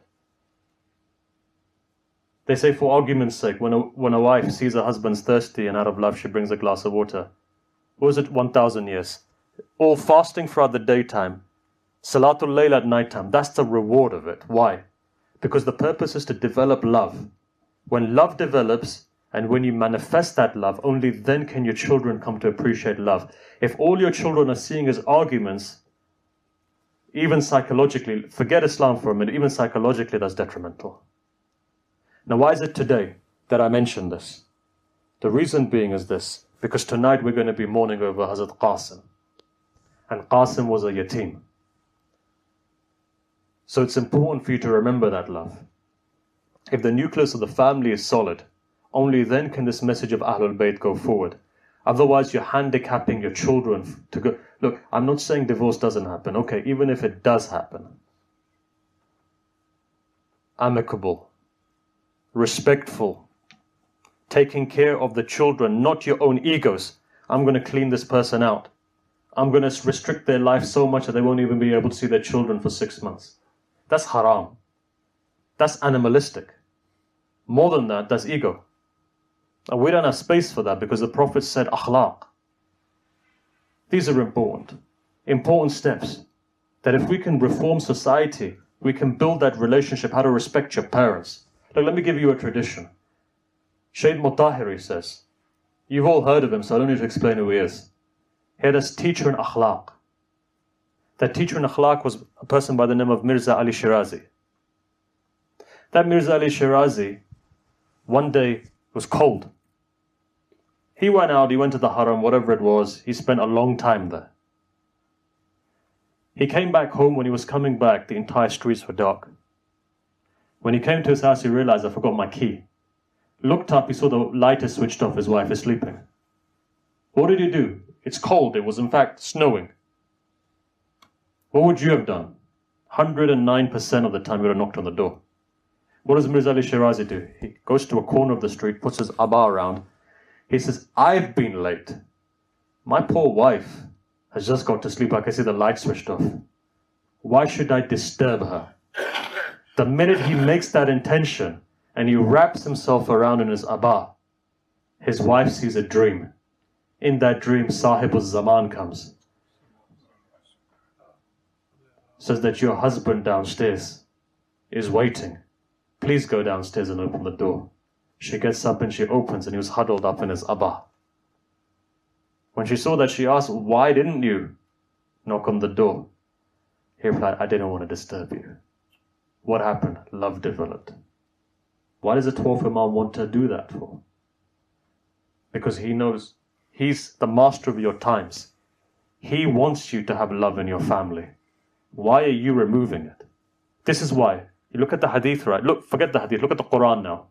They say for argument's sake, when a, when a wife sees her husband's thirsty and out of love she brings a glass of water, what was it, one thousand years? All fasting throughout the daytime, Salatul Layl at nighttime, that's the reward of it. Why? Because the purpose is to develop love. When love develops, and when you manifest that love, only then can your children come to appreciate love. If all your children are seeing as arguments, even psychologically, forget Islam for a minute, even psychologically that's detrimental. Now why is it today that I mention this? The reason being is this, because tonight we're going to be mourning over Hazrat Qasim. And Qasim was a yatim. So it's important for you to remember that love. If the nucleus of the family is solid, only then can this message of Ahlul Bayt go forward. Otherwise you're handicapping your children to go. Look, I'm not saying divorce doesn't happen. Okay, even if it does happen, amicable, respectful, taking care of the children, not your own egos. I'm going to clean this person out. I'm going to restrict their life so much that they won't even be able to see their children for six months. That's haram. That's animalistic. More than that, that's ego. And we don't have space for that because the Prophet said akhlaq. These are important. Important steps. That if we can reform society, we can build that relationship, how to respect your parents. Look, let me give you a tradition. Shaykh Mutahiri says, you've all heard of him, so I don't need to explain who he is. He had a teacher in akhlaq. That teacher in akhlaq was a person by the name of Mirza Ali Shirazi. That Mirza Ali Shirazi, one day it was cold. He went out, he went to the haram, whatever it was. He spent a long time there. He came back home. When he was coming back, the entire streets were dark. When he came to his house, he realized, I forgot my key. Looked up, he saw the light is switched off, his wife is sleeping. What did he do? It's cold, it was in fact snowing. What would you have done? one hundred nine percent of the time you would have knocked on the door. What does Mirza Ali Shirazi do? He goes to a corner of the street, puts his abba around. He says, I've been late. My poor wife has just got to sleep. I can see the light switched off. Why should I disturb her? The minute he makes that intention and he wraps himself around in his abba, his wife sees a dream. In that dream, Sahib al-Zaman comes. Says that your husband downstairs is waiting. Please go downstairs and open the door. She gets up and she opens, and he was huddled up in his abba. When she saw that, she asked, why didn't you knock on the door? He replied, I didn't want to disturb you. What happened? Love developed. Why does a twelfth Imam want to do that for? Because he knows he's the master of your times. He wants you to have love in your family. Why are you removing it? This is why. You look at the hadith, right? Look, forget the hadith. Look at the Quran now.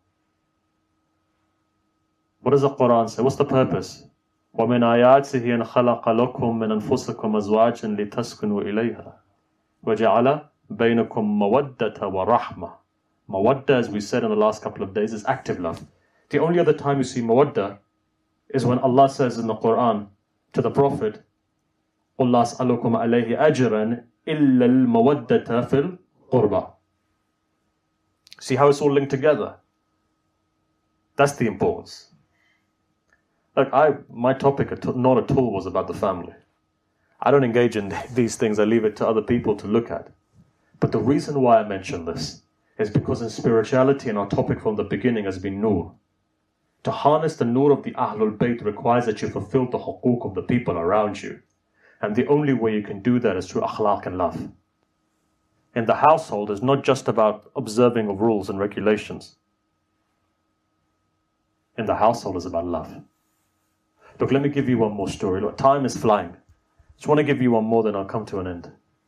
What does the Quran say? What's the purpose? وَمِنْ آيَاتِهِ أَنْ خَلَقَ لَكُمْ مِنْ أَنفُسِكُمْ أَزْوَاجًا لِتَسْكُنُوا إِلَيْهَا وَجَعَلَ بَيْنَكُمْ مَوَدَّةً وَرَحْمَةً. Mawadda, as we said in the last couple of days, is active love. The only other time you see mawadda is when Allah says in the Quran to the Prophet, قُلْ لَا أَسْأَلُكُمْ عَلَيْهِ أَجْرًا إِلَّا الْمَوَدَّةَ فِي الْقُرْبَى. See how it's all linked together? That's the importance. Look, I, my topic not at all was about the family. I don't engage in these things. I leave it to other people to look at. But the reason why I mention this is because in spirituality, and our topic from the beginning has been Noor. To harness the Noor of the Ahlul Bayt requires that you fulfill the huquq of the people around you. And the only way you can do that is through akhlaq and love. In the household, it's not just about observing of rules and regulations. In the household, it's about love. Look, let me give you one more story. Look, time is flying. Just want to give you one more, then I'll come to an end.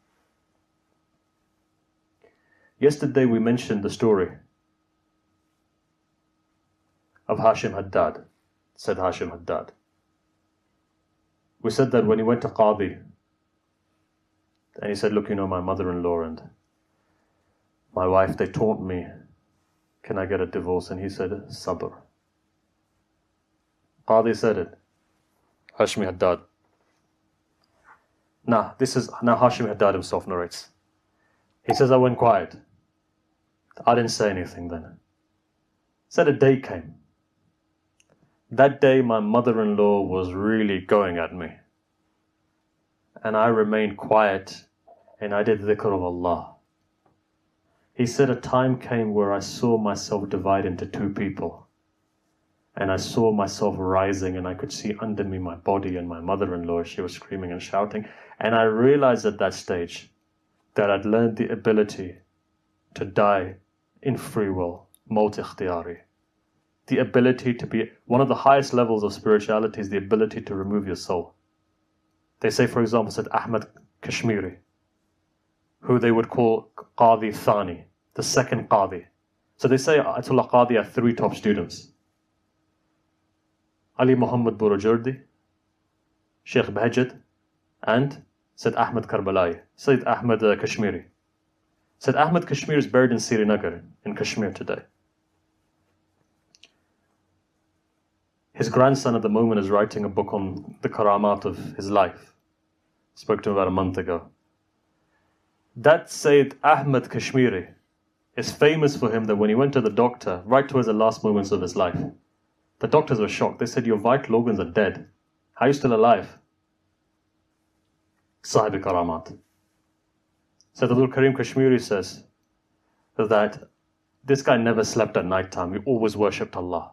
Yesterday we mentioned the story of Hashim Haddad, said Hashim Haddad. We said that when he went to Qadi, and he said, look, you know, my mother-in-law and my wife, they taunt me. Can I get a divorce? And he said, sabr. Qadi said it. Hashim Haddad. Now, this is, now Hashim Haddad himself narrates. He says, I went quiet. I didn't say anything then. Said a day came. That day my mother-in-law was really going at me. And I remained quiet and I did dhikr of Allah. He said a time came where I saw myself divide into two people. And I saw myself rising and I could see under me my body and my mother-in-law. She was screaming and shouting. And I realized at that stage that I'd learned the ability to die in free will, maut ikhtiyari. The ability to be, one of the highest levels of spirituality is the ability to remove your soul. They say, for example, said Ahmad Kashmiri, who they would call Qadi Thani, the second Qadi. So they say Ayatollah Qadi had three top students. Ali Muhammad Burujurdi, Sheikh Bahjat, and Said Ahmad Karbalai, Sayyid Ahmad uh, Kashmiri. Said Ahmad Kashmiri is buried in Srinagar, in Kashmir today. His grandson at the moment is writing a book on the karamat of his life. Spoke to him about a month ago. That Sayyid Ahmad Kashmiri is famous for him that when he went to the doctor, right towards the last moments of his life, the doctors were shocked. They said, your vital organs are dead. How are you still alive? Sahib Karamat. So Abdul Karim Kashmiri says that this guy never slept at night time. He always worshipped Allah.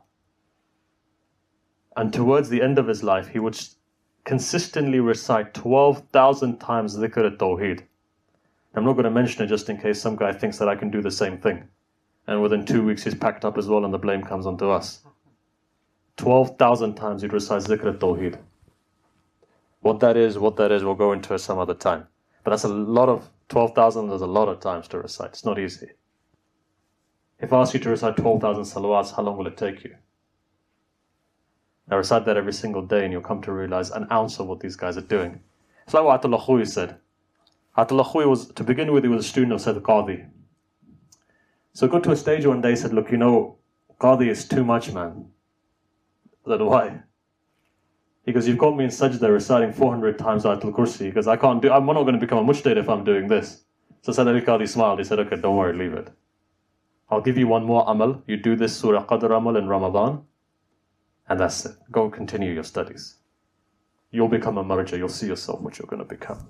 And towards the end of his life, he would consistently recite twelve thousand times dhikr al-tawheed. I'm not going to mention it just in case some guy thinks that I can do the same thing And within two weeks he's packed up as well and the blame comes onto us. twelve thousand times he'd recite Zikr al-Tawheed. What that is, what that is, we'll go into it some other time. But that's a lot of, twelve thousand, there's a lot of times to recite. It's not easy. If I ask you to recite twelve thousand salawats, how long will it take you? Now recite that every single day and you'll come to realize an ounce of what these guys are doing. It's like what Atullah Khouy said. Atullah Khouy was, to begin with, he was a student of Sayyid Qadi. So he got to a stage one day, he said, look, you know, Qadi is too much, man. I said, why? He goes, you've got me in sajda reciting four hundred times Ayatul Kursi. He goes, I can't do, I'm not going to become a mujtahid if I'm doing this. So Sayyid Ali Qadi smiled. He said, okay, don't worry, leave it. I'll give you one more amal. You do this Surah Qadr amal in Ramadan. And that's it. Go continue your studies. You'll become a marja. You'll see yourself what you're going to become.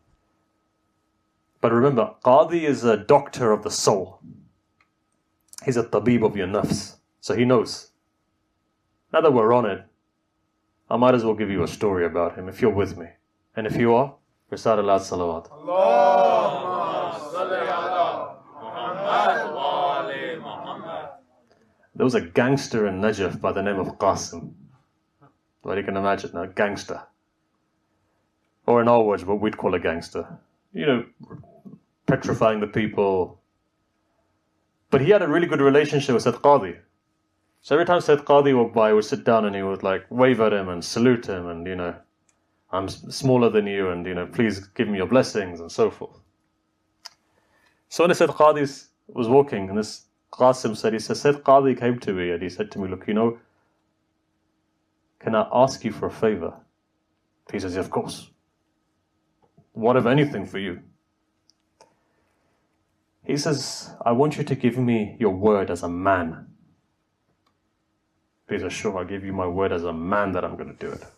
But remember, Qadi is a doctor of the soul. He's a tabib of your nafs. So he knows. Now that we're on it, I might as well give you a story about him if you're with me. And if you are, recite aloud salawat. Allahumma salli ala Muhammad wa ali Muhammad. There was a gangster in Najaf by the name of Qasim. Well, you can imagine, a gangster. Or in our words, what we'd call a gangster. You know, petrifying the people. But he had a really good relationship with Sayyid Qadi. So every time Sayyid Qadi walked by, he would sit down and he would like wave at him and salute him and, you know, I'm s- smaller than you and, you know, please give me your blessings and so forth. So when Sayyid Qadi was walking, and this Qasim said, he said, Sayyid Qadi came to me and he said to me, look, you know, can I ask you for a favor? He says, yeah, of course. What if anything for you? He says, I want you to give me your word as a man. He says, sure, I'll give you my word as a man that I'm going to do it.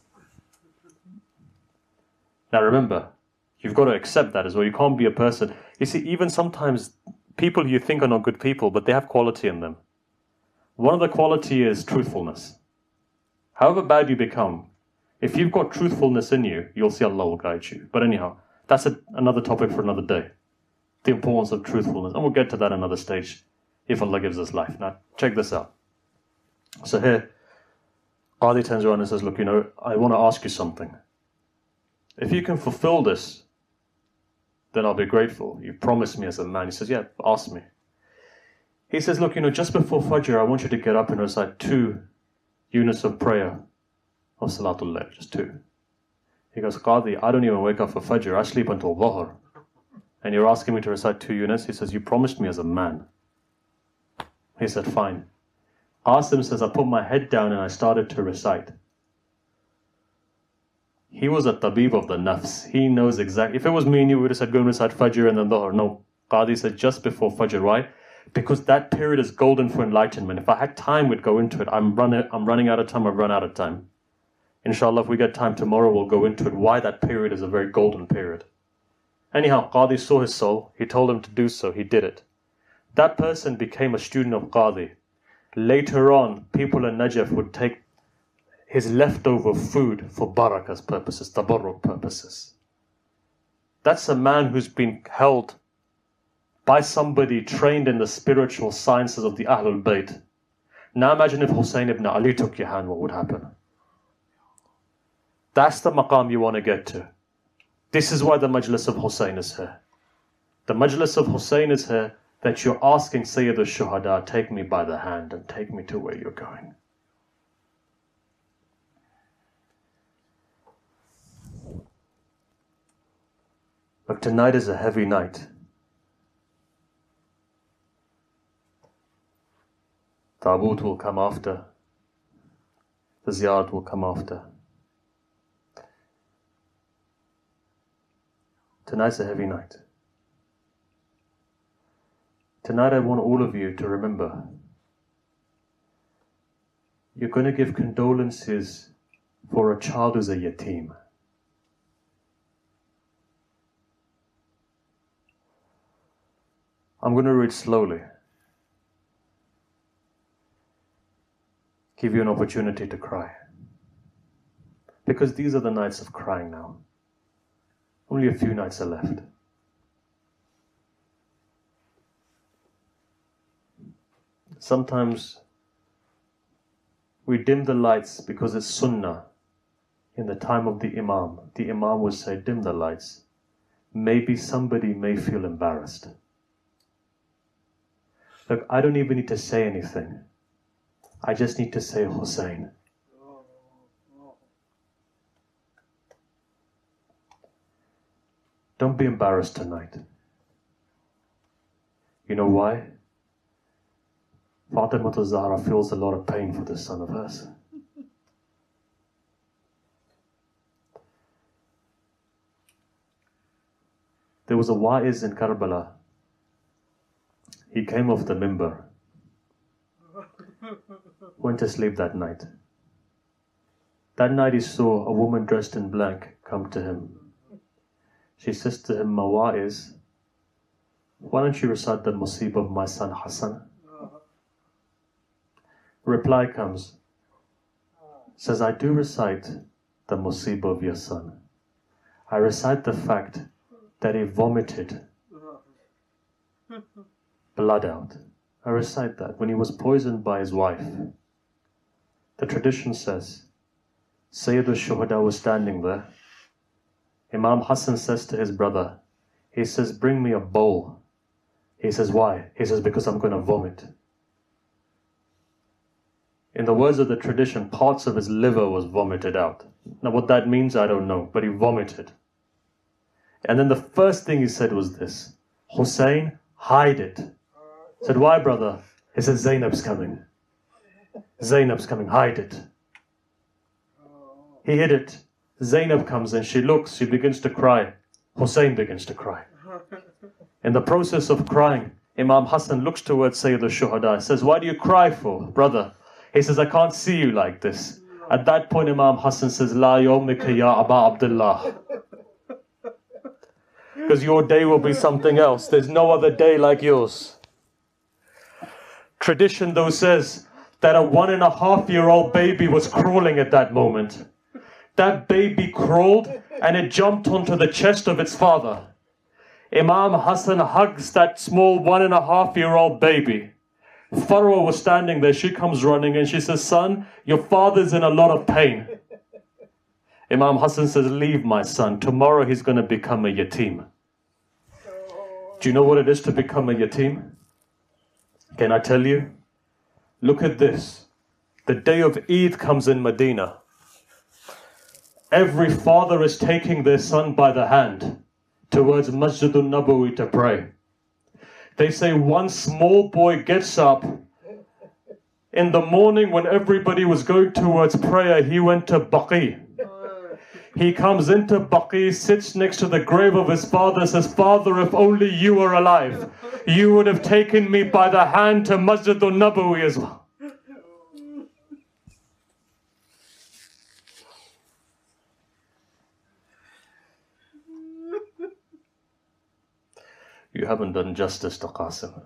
Now remember, you've got to accept that as well. You can't be a person. You see, even sometimes people you think are not good people, but they have quality in them. One of the quality is truthfulness. However bad you become, if you've got truthfulness in you, you'll see Allah will guide you. But anyhow, that's a, another topic for another day. The importance of truthfulness. And we'll get to that another stage if Allah gives us life. Now, check this out. So here, Qadi turns around and says, look, you know, I want to ask you something. If you can fulfill this, then I'll be grateful. You promised me as a man. He says, yeah, ask me. He says, look, you know, just before Fajr, I want you to get up and recite two units of prayer of Salatul Layl, just two. He goes, Qadi, I don't even wake up for Fajr. I sleep until Dhuhr. And you're asking me to recite two units? He says, you promised me as a man. He said, fine. Qasim says, I put my head down and I started to recite. He was a tabib of the nafs. He knows exactly. If it was me and you, we would have said, go and recite Fajr and then Dhuhr. No, Qadi said, just before Fajr. Why? Because that period is golden for enlightenment. If I had time, we'd go into it. I'm running, I'm running out of time. I've run out of time. Inshallah, if we get time tomorrow, we'll go into it. Why that period is a very golden period. Anyhow, Qadi saw his soul. He told him to do so. He did it. That person became a student of Qadi. Later on, people in Najaf would take his leftover food for barakah's purposes, tabarruk purposes. That's a man who's been held by somebody trained in the spiritual sciences of the Ahlul Bayt. Now imagine if Hussein ibn Ali took your hand, what would happen? That's the maqam you want to get to. This is why the Majlis of Hussein is here. The Majlis of Hussein is here that you're asking Sayyid al-Shuhada, take me by the hand and take me to where you're going. Look, tonight is a heavy night. Taboot will come after. The Ziyad will come after. Tonight's a heavy night. Tonight I want all of you to remember, you're going to give condolences for a child who's a yatim. I'm going to read slowly. Give you an opportunity to cry. Because these are the nights of crying now. Only a few nights are left. sometimes we dim the lights because it's sunnah. In the time of the Imam, the Imam would say, dim the lights. Maybe somebody may feel embarrassed. Look, I don't even need to say anything. I just need to say Hussein. Don't be embarrassed tonight. You know why? Fatima Zahra feels a lot of pain for this son of hers. There was a wa'iz in Karbala. He came off the mimbar, went to sleep that night. That night he saw a woman dressed in black come to him. She says to him, Mawa'iz, why don't you recite the musib of my son Hassan? Reply comes, says, I do recite the musib of your son. I recite the fact that he vomited blood out. I recite that when he was poisoned by his wife. The tradition says, Sayyid al-Shuhada was standing there. Imam Hassan says to his brother, he says, bring me a bowl. He says, why? He says, because I'm going to vomit. In the words of the tradition, parts of his liver was vomited out. Now what that means, I don't know, but he vomited. And then the first thing he said was this, Hussein, hide it. I said, why, brother? He said, Zainab's coming. Zainab's coming, hide it. He hid it. Zainab comes and she looks, she begins to cry. Hussein begins to cry. In the process of crying, Imam Hassan looks towards Sayyid al-Shuhada, says, why do you cry for, brother? He says, I can't see you like this. At that point, Imam Hassan says, La yawmika ya Aba Abdullah. Because your day will be something else. There's no other day like yours. Tradition, though, says that a one and a half year old baby was crawling at that moment. That baby crawled and it jumped onto the chest of its father. Imam Hassan hugs that small one and a half year old baby. Farwa was standing there. She comes running and she says, son, your father's in a lot of pain. Imam Hassan says, leave my son. Tomorrow he's going to become a yatim. Do you know what it is to become a yatim? Can I tell you? Look at this. The day of Eid comes in Medina. Every father is taking their son by the hand towards Masjidun Nabawi to pray. They say one small boy gets up. In the morning when everybody was going towards prayer, he went to Baqi. He comes into Baqi, sits next to the grave of his father, says, Father, if only you were alive, you would have taken me by the hand to Masjidun Nabawi as well. You haven't done justice to Qasim.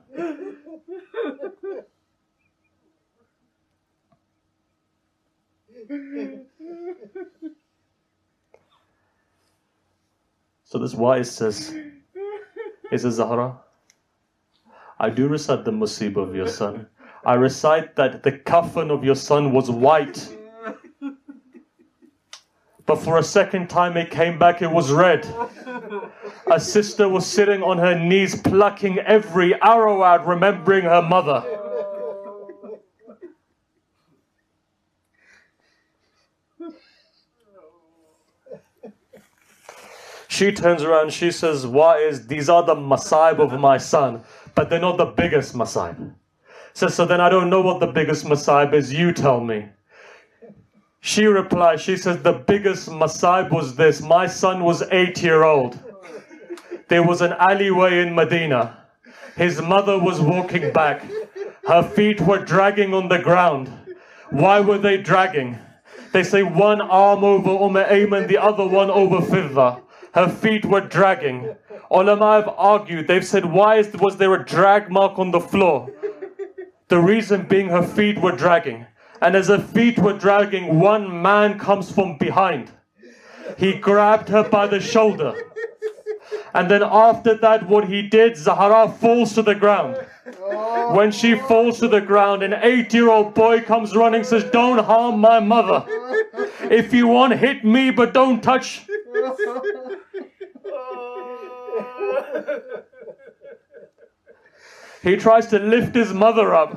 So this wise says, he says, Zahra, I do recite the musib of your son. I recite that the coffin of your son was white. But for a second time it came back, it was red. A sister was sitting on her knees plucking every arrow out, remembering her mother. She turns around, she says, why is, these are the masaib of my son, but they're not the biggest masaib. Says, so then I don't know what the biggest masaib is, you tell me. She replies, she says, the biggest masaib was this, my son was eight year old. There was an alleyway in Medina. His mother was walking back. Her feet were dragging on the ground. Why were they dragging? They say one arm over Umm Ayman, the other one over Fidda. Her feet were dragging. Ulama have argued, they've said, why is, was there a drag mark on the floor? The reason being her feet were dragging. And as her feet were dragging, one man comes from behind. He grabbed her by the shoulder. And then after that, what he did, Zahra falls to the ground. When she falls to the ground, an eight-year-old boy comes running, says, don't harm my mother. If you want, hit me, but don't touch. He tries to lift his mother up.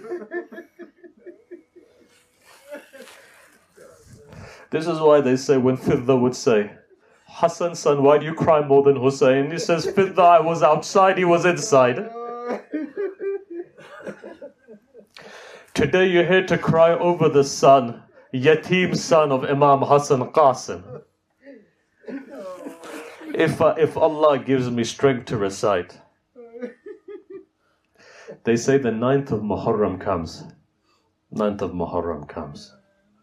This is why they say, when Fidda would say, Hassan, son, why do you cry more than Hussein? He says, Fidda, I was outside, he was inside. Today you're here to cry over the son, yatim son of Imam Hassan Qasim. If, uh, if Allah gives me strength to recite, they say the ninth of Muharram comes. ninth of Muharram comes.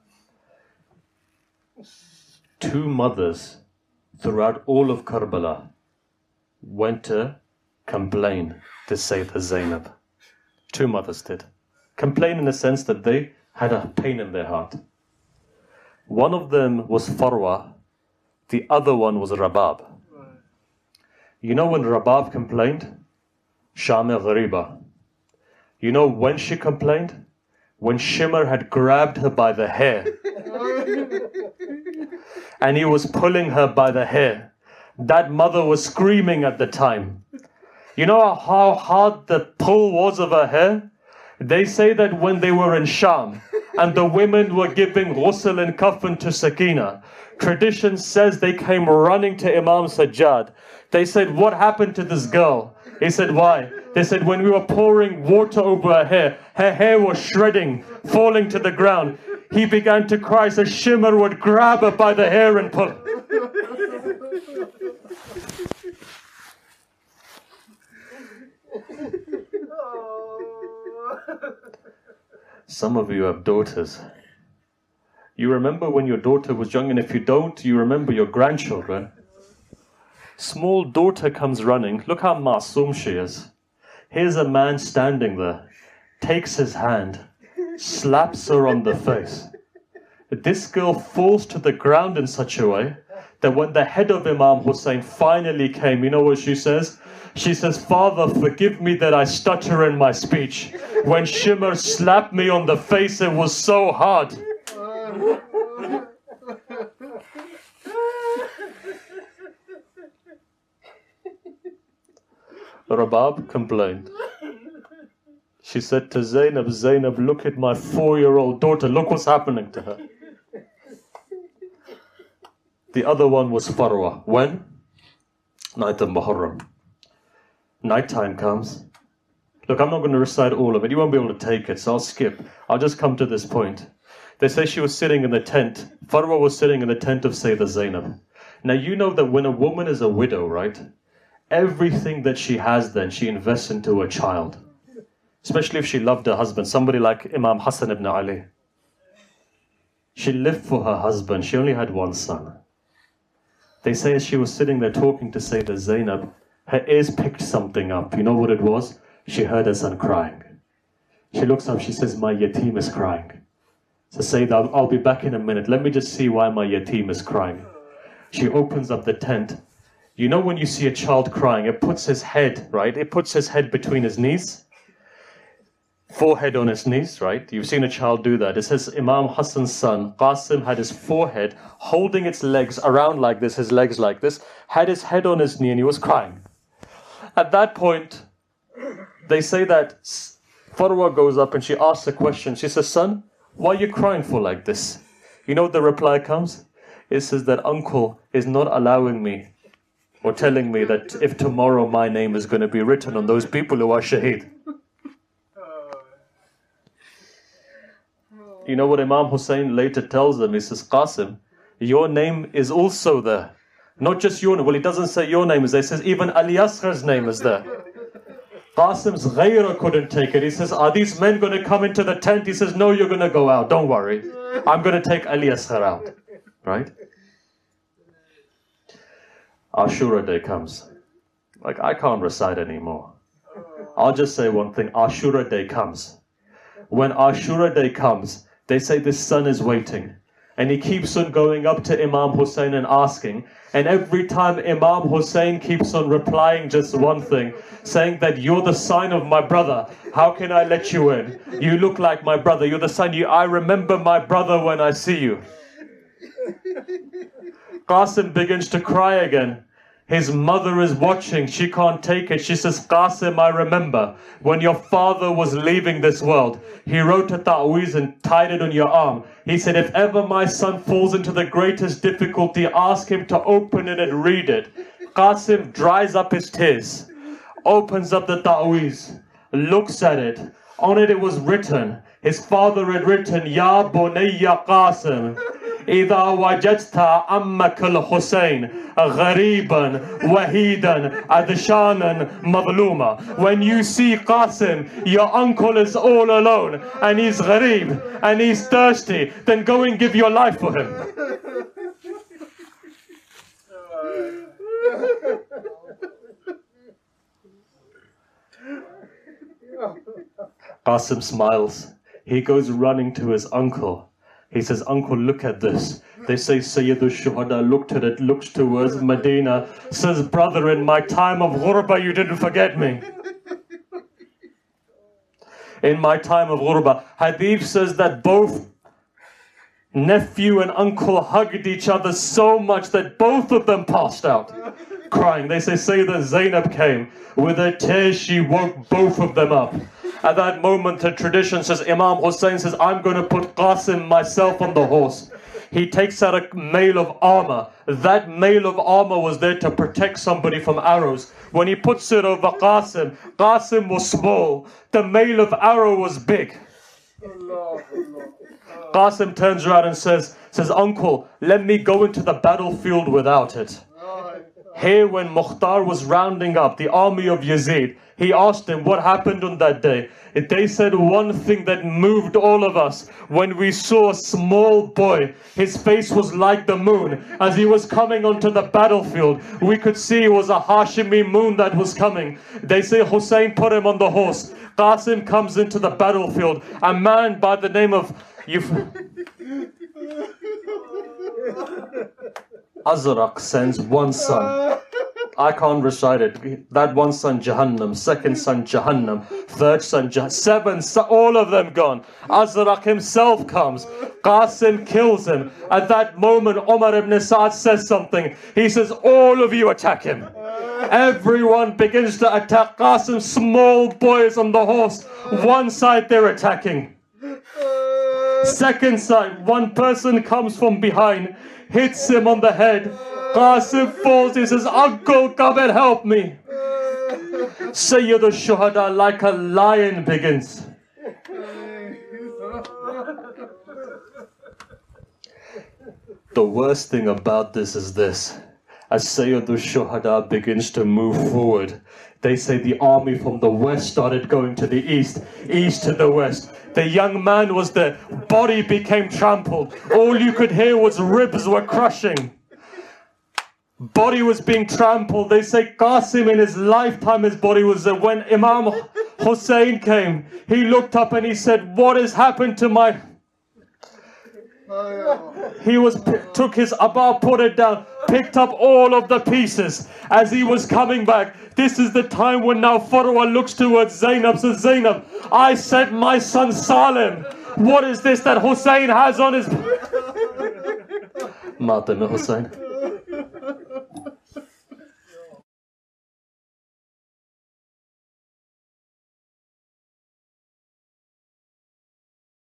Two mothers throughout all of Karbala went to complain to Sayyidah Zainab. Two mothers did. Complain in the sense that they had a pain in their heart. One of them was Farwa, the other one was Rabab. You know when Rabab complained? Shame Ghariba. You know when she complained? When Shimmer had grabbed her by the hair. And he was pulling her by the hair. That mother was screaming at the time. You know how hard the pull was of her hair? They say that when they were in Sham and the women were giving ghusl and kafan to Sakina, tradition says they came running to Imam Sajjad. They said, what happened to this girl? He said, why? They said, when we were pouring water over her hair, her hair was shredding, falling to the ground. He began to cry, so Shimmer would grab her by the hair and pull. Some of you have daughters. You remember when your daughter was young, and if you don't, you remember your grandchildren. Small daughter comes running. Look how masoom she is. Here's a man standing there, takes his hand, slaps her on the face. This girl falls to the ground in such a way that when the head of Imam Hussein finally came, you know what she says? She says, Father, forgive me that I stutter in my speech. When Shimmer slapped me on the face, it was so hard. Rabab complained. She said to Zainab, Zainab, look at my four-year-old daughter. Look what's happening to her. The other one was Farwa. When? Night of Muharram. Nighttime comes. Look, I'm not going to recite all of it. You won't be able to take it, so I'll skip. I'll just come to this point. They say she was sitting in the tent. Farwa was sitting in the tent of Sayyidah Zainab. Now, you know that when a woman is a widow, right? Everything that she has then, she invests into a child. Especially if she loved her husband. Somebody like Imam Hassan ibn Ali. She lived for her husband. She only had one son. They say as she was sitting there talking to Sayyidah Zainab, her ears picked something up. You know what it was? She heard her son crying. She looks up, she says, my yatim is crying. So Sayyidah, I'll, I'll be back in a minute. Let me just see why my yatim is crying. She opens up the tent. You know when you see a child crying, it puts his head, right? It puts his head between his knees. Forehead on his knees, right? You've seen a child do that. It says Imam Hassan's son, Qasim, had his forehead holding its legs around like this, his legs like this, had his head on his knee and he was crying. At that point, they say that Farwa goes up and she asks a question. She says, son, why are you crying for like this? You know what the reply comes? It says that uncle is not allowing me or telling me that if tomorrow my name is going to be written on those people who are shaheed. You know what Imam Hussein later tells them? He says, Qasim, your name is also there. Not just your name. Well, he doesn't say your name is there. He says even Ali Asghar's name is there. Qasim's ghayra couldn't take it. He says, are these men going to come into the tent? He says, no, you're going to go out. Don't worry. I'm going to take Ali Asghar out. Right? Ashura Day comes. Like, I can't recite anymore. I'll just say one thing. Ashura Day comes. When Ashura Day comes, they say the sun is waiting. And he keeps on going up to Imam Hussein and asking. And every time Imam Hussein keeps on replying just one thing, saying that you're the sign of my brother. How can I let you in? You look like my brother. You're the sign. You, I remember my brother when I see you. Qasim begins to cry again. His mother is watching. She can't take it. She says, Qasim, I remember when your father was leaving this world. He wrote a ta'weez and tied it on your arm. He said, if ever my son falls into the greatest difficulty, ask him to open it and read it. Qasim dries up his tears, opens up the ta'weez, looks at it. On it, it was written. His father had written, Ya Bunayya Qasim. إذا وجدت عمك الحسين غريبا وحيدا عطشانا مظلوما. When you see Qasim, your uncle is all alone and he's gharib and he's thirsty, then go and give your life for him. Qasim smiles. He goes running to his uncle. He says, uncle, look at this. They say Sayyidul Shuhada looked at it, looks towards Medina, says, brother, in my time of ghurba, you didn't forget me. In my time of ghurba. Hadith says that both nephew and uncle hugged each other so much that both of them passed out, crying. They say Sayyidah Zainab came. With her tears, she woke both of them up. At that moment, the tradition says, Imam Hussein says, I'm going to put Qasim myself on the horse. He takes out a mail of armor. That mail of armor was there to protect somebody from arrows. When he puts it over Qasim, Qasim was small. The mail of arrow was big. Qasim turns around and says, says, uncle, let me go into the battlefield without it. Here, when Mukhtar was rounding up the army of Yazid, he asked him what happened on that day. They said one thing that moved all of us when we saw a small boy. His face was like the moon. As he was coming onto the battlefield, we could see it was a Hashimi moon that was coming. They say Hussein put him on the horse. Qasim comes into the battlefield. A man by the name of Azraq sends one son. I can't recite it. That one son, Jahannam. Second son, Jahannam. Third son, Jah seven, so all of them gone. Azraq himself comes. Qasim kills him. At that moment, Umar ibn Sa'ad says something. He says, all of you attack him. Everyone begins to attack Qasim. Small boys on the horse. One side they're attacking. Second side, one person comes from behind, hits him on the head. Qasim falls, he says, uncle, come and help me. Sayyidul Shuhada, like a lion, begins. The worst thing about this is this. As Sayyidul Shuhada begins to move forward, they say the army from the west started going to the east, east to the west. The young man was there, body became trampled. All you could hear was ribs were crushing. Body was being trampled. They say Qasim in his lifetime, his body was there. When Imam Hussein came, he looked up and he said, what has happened to my... He was took his abba, put it down, picked up all of the pieces as he was coming back. This is the time when now Farwa looks towards Zainab, says, Zainab, I sent my son Salim. What is this that Hussein has on his... Matam Hussein.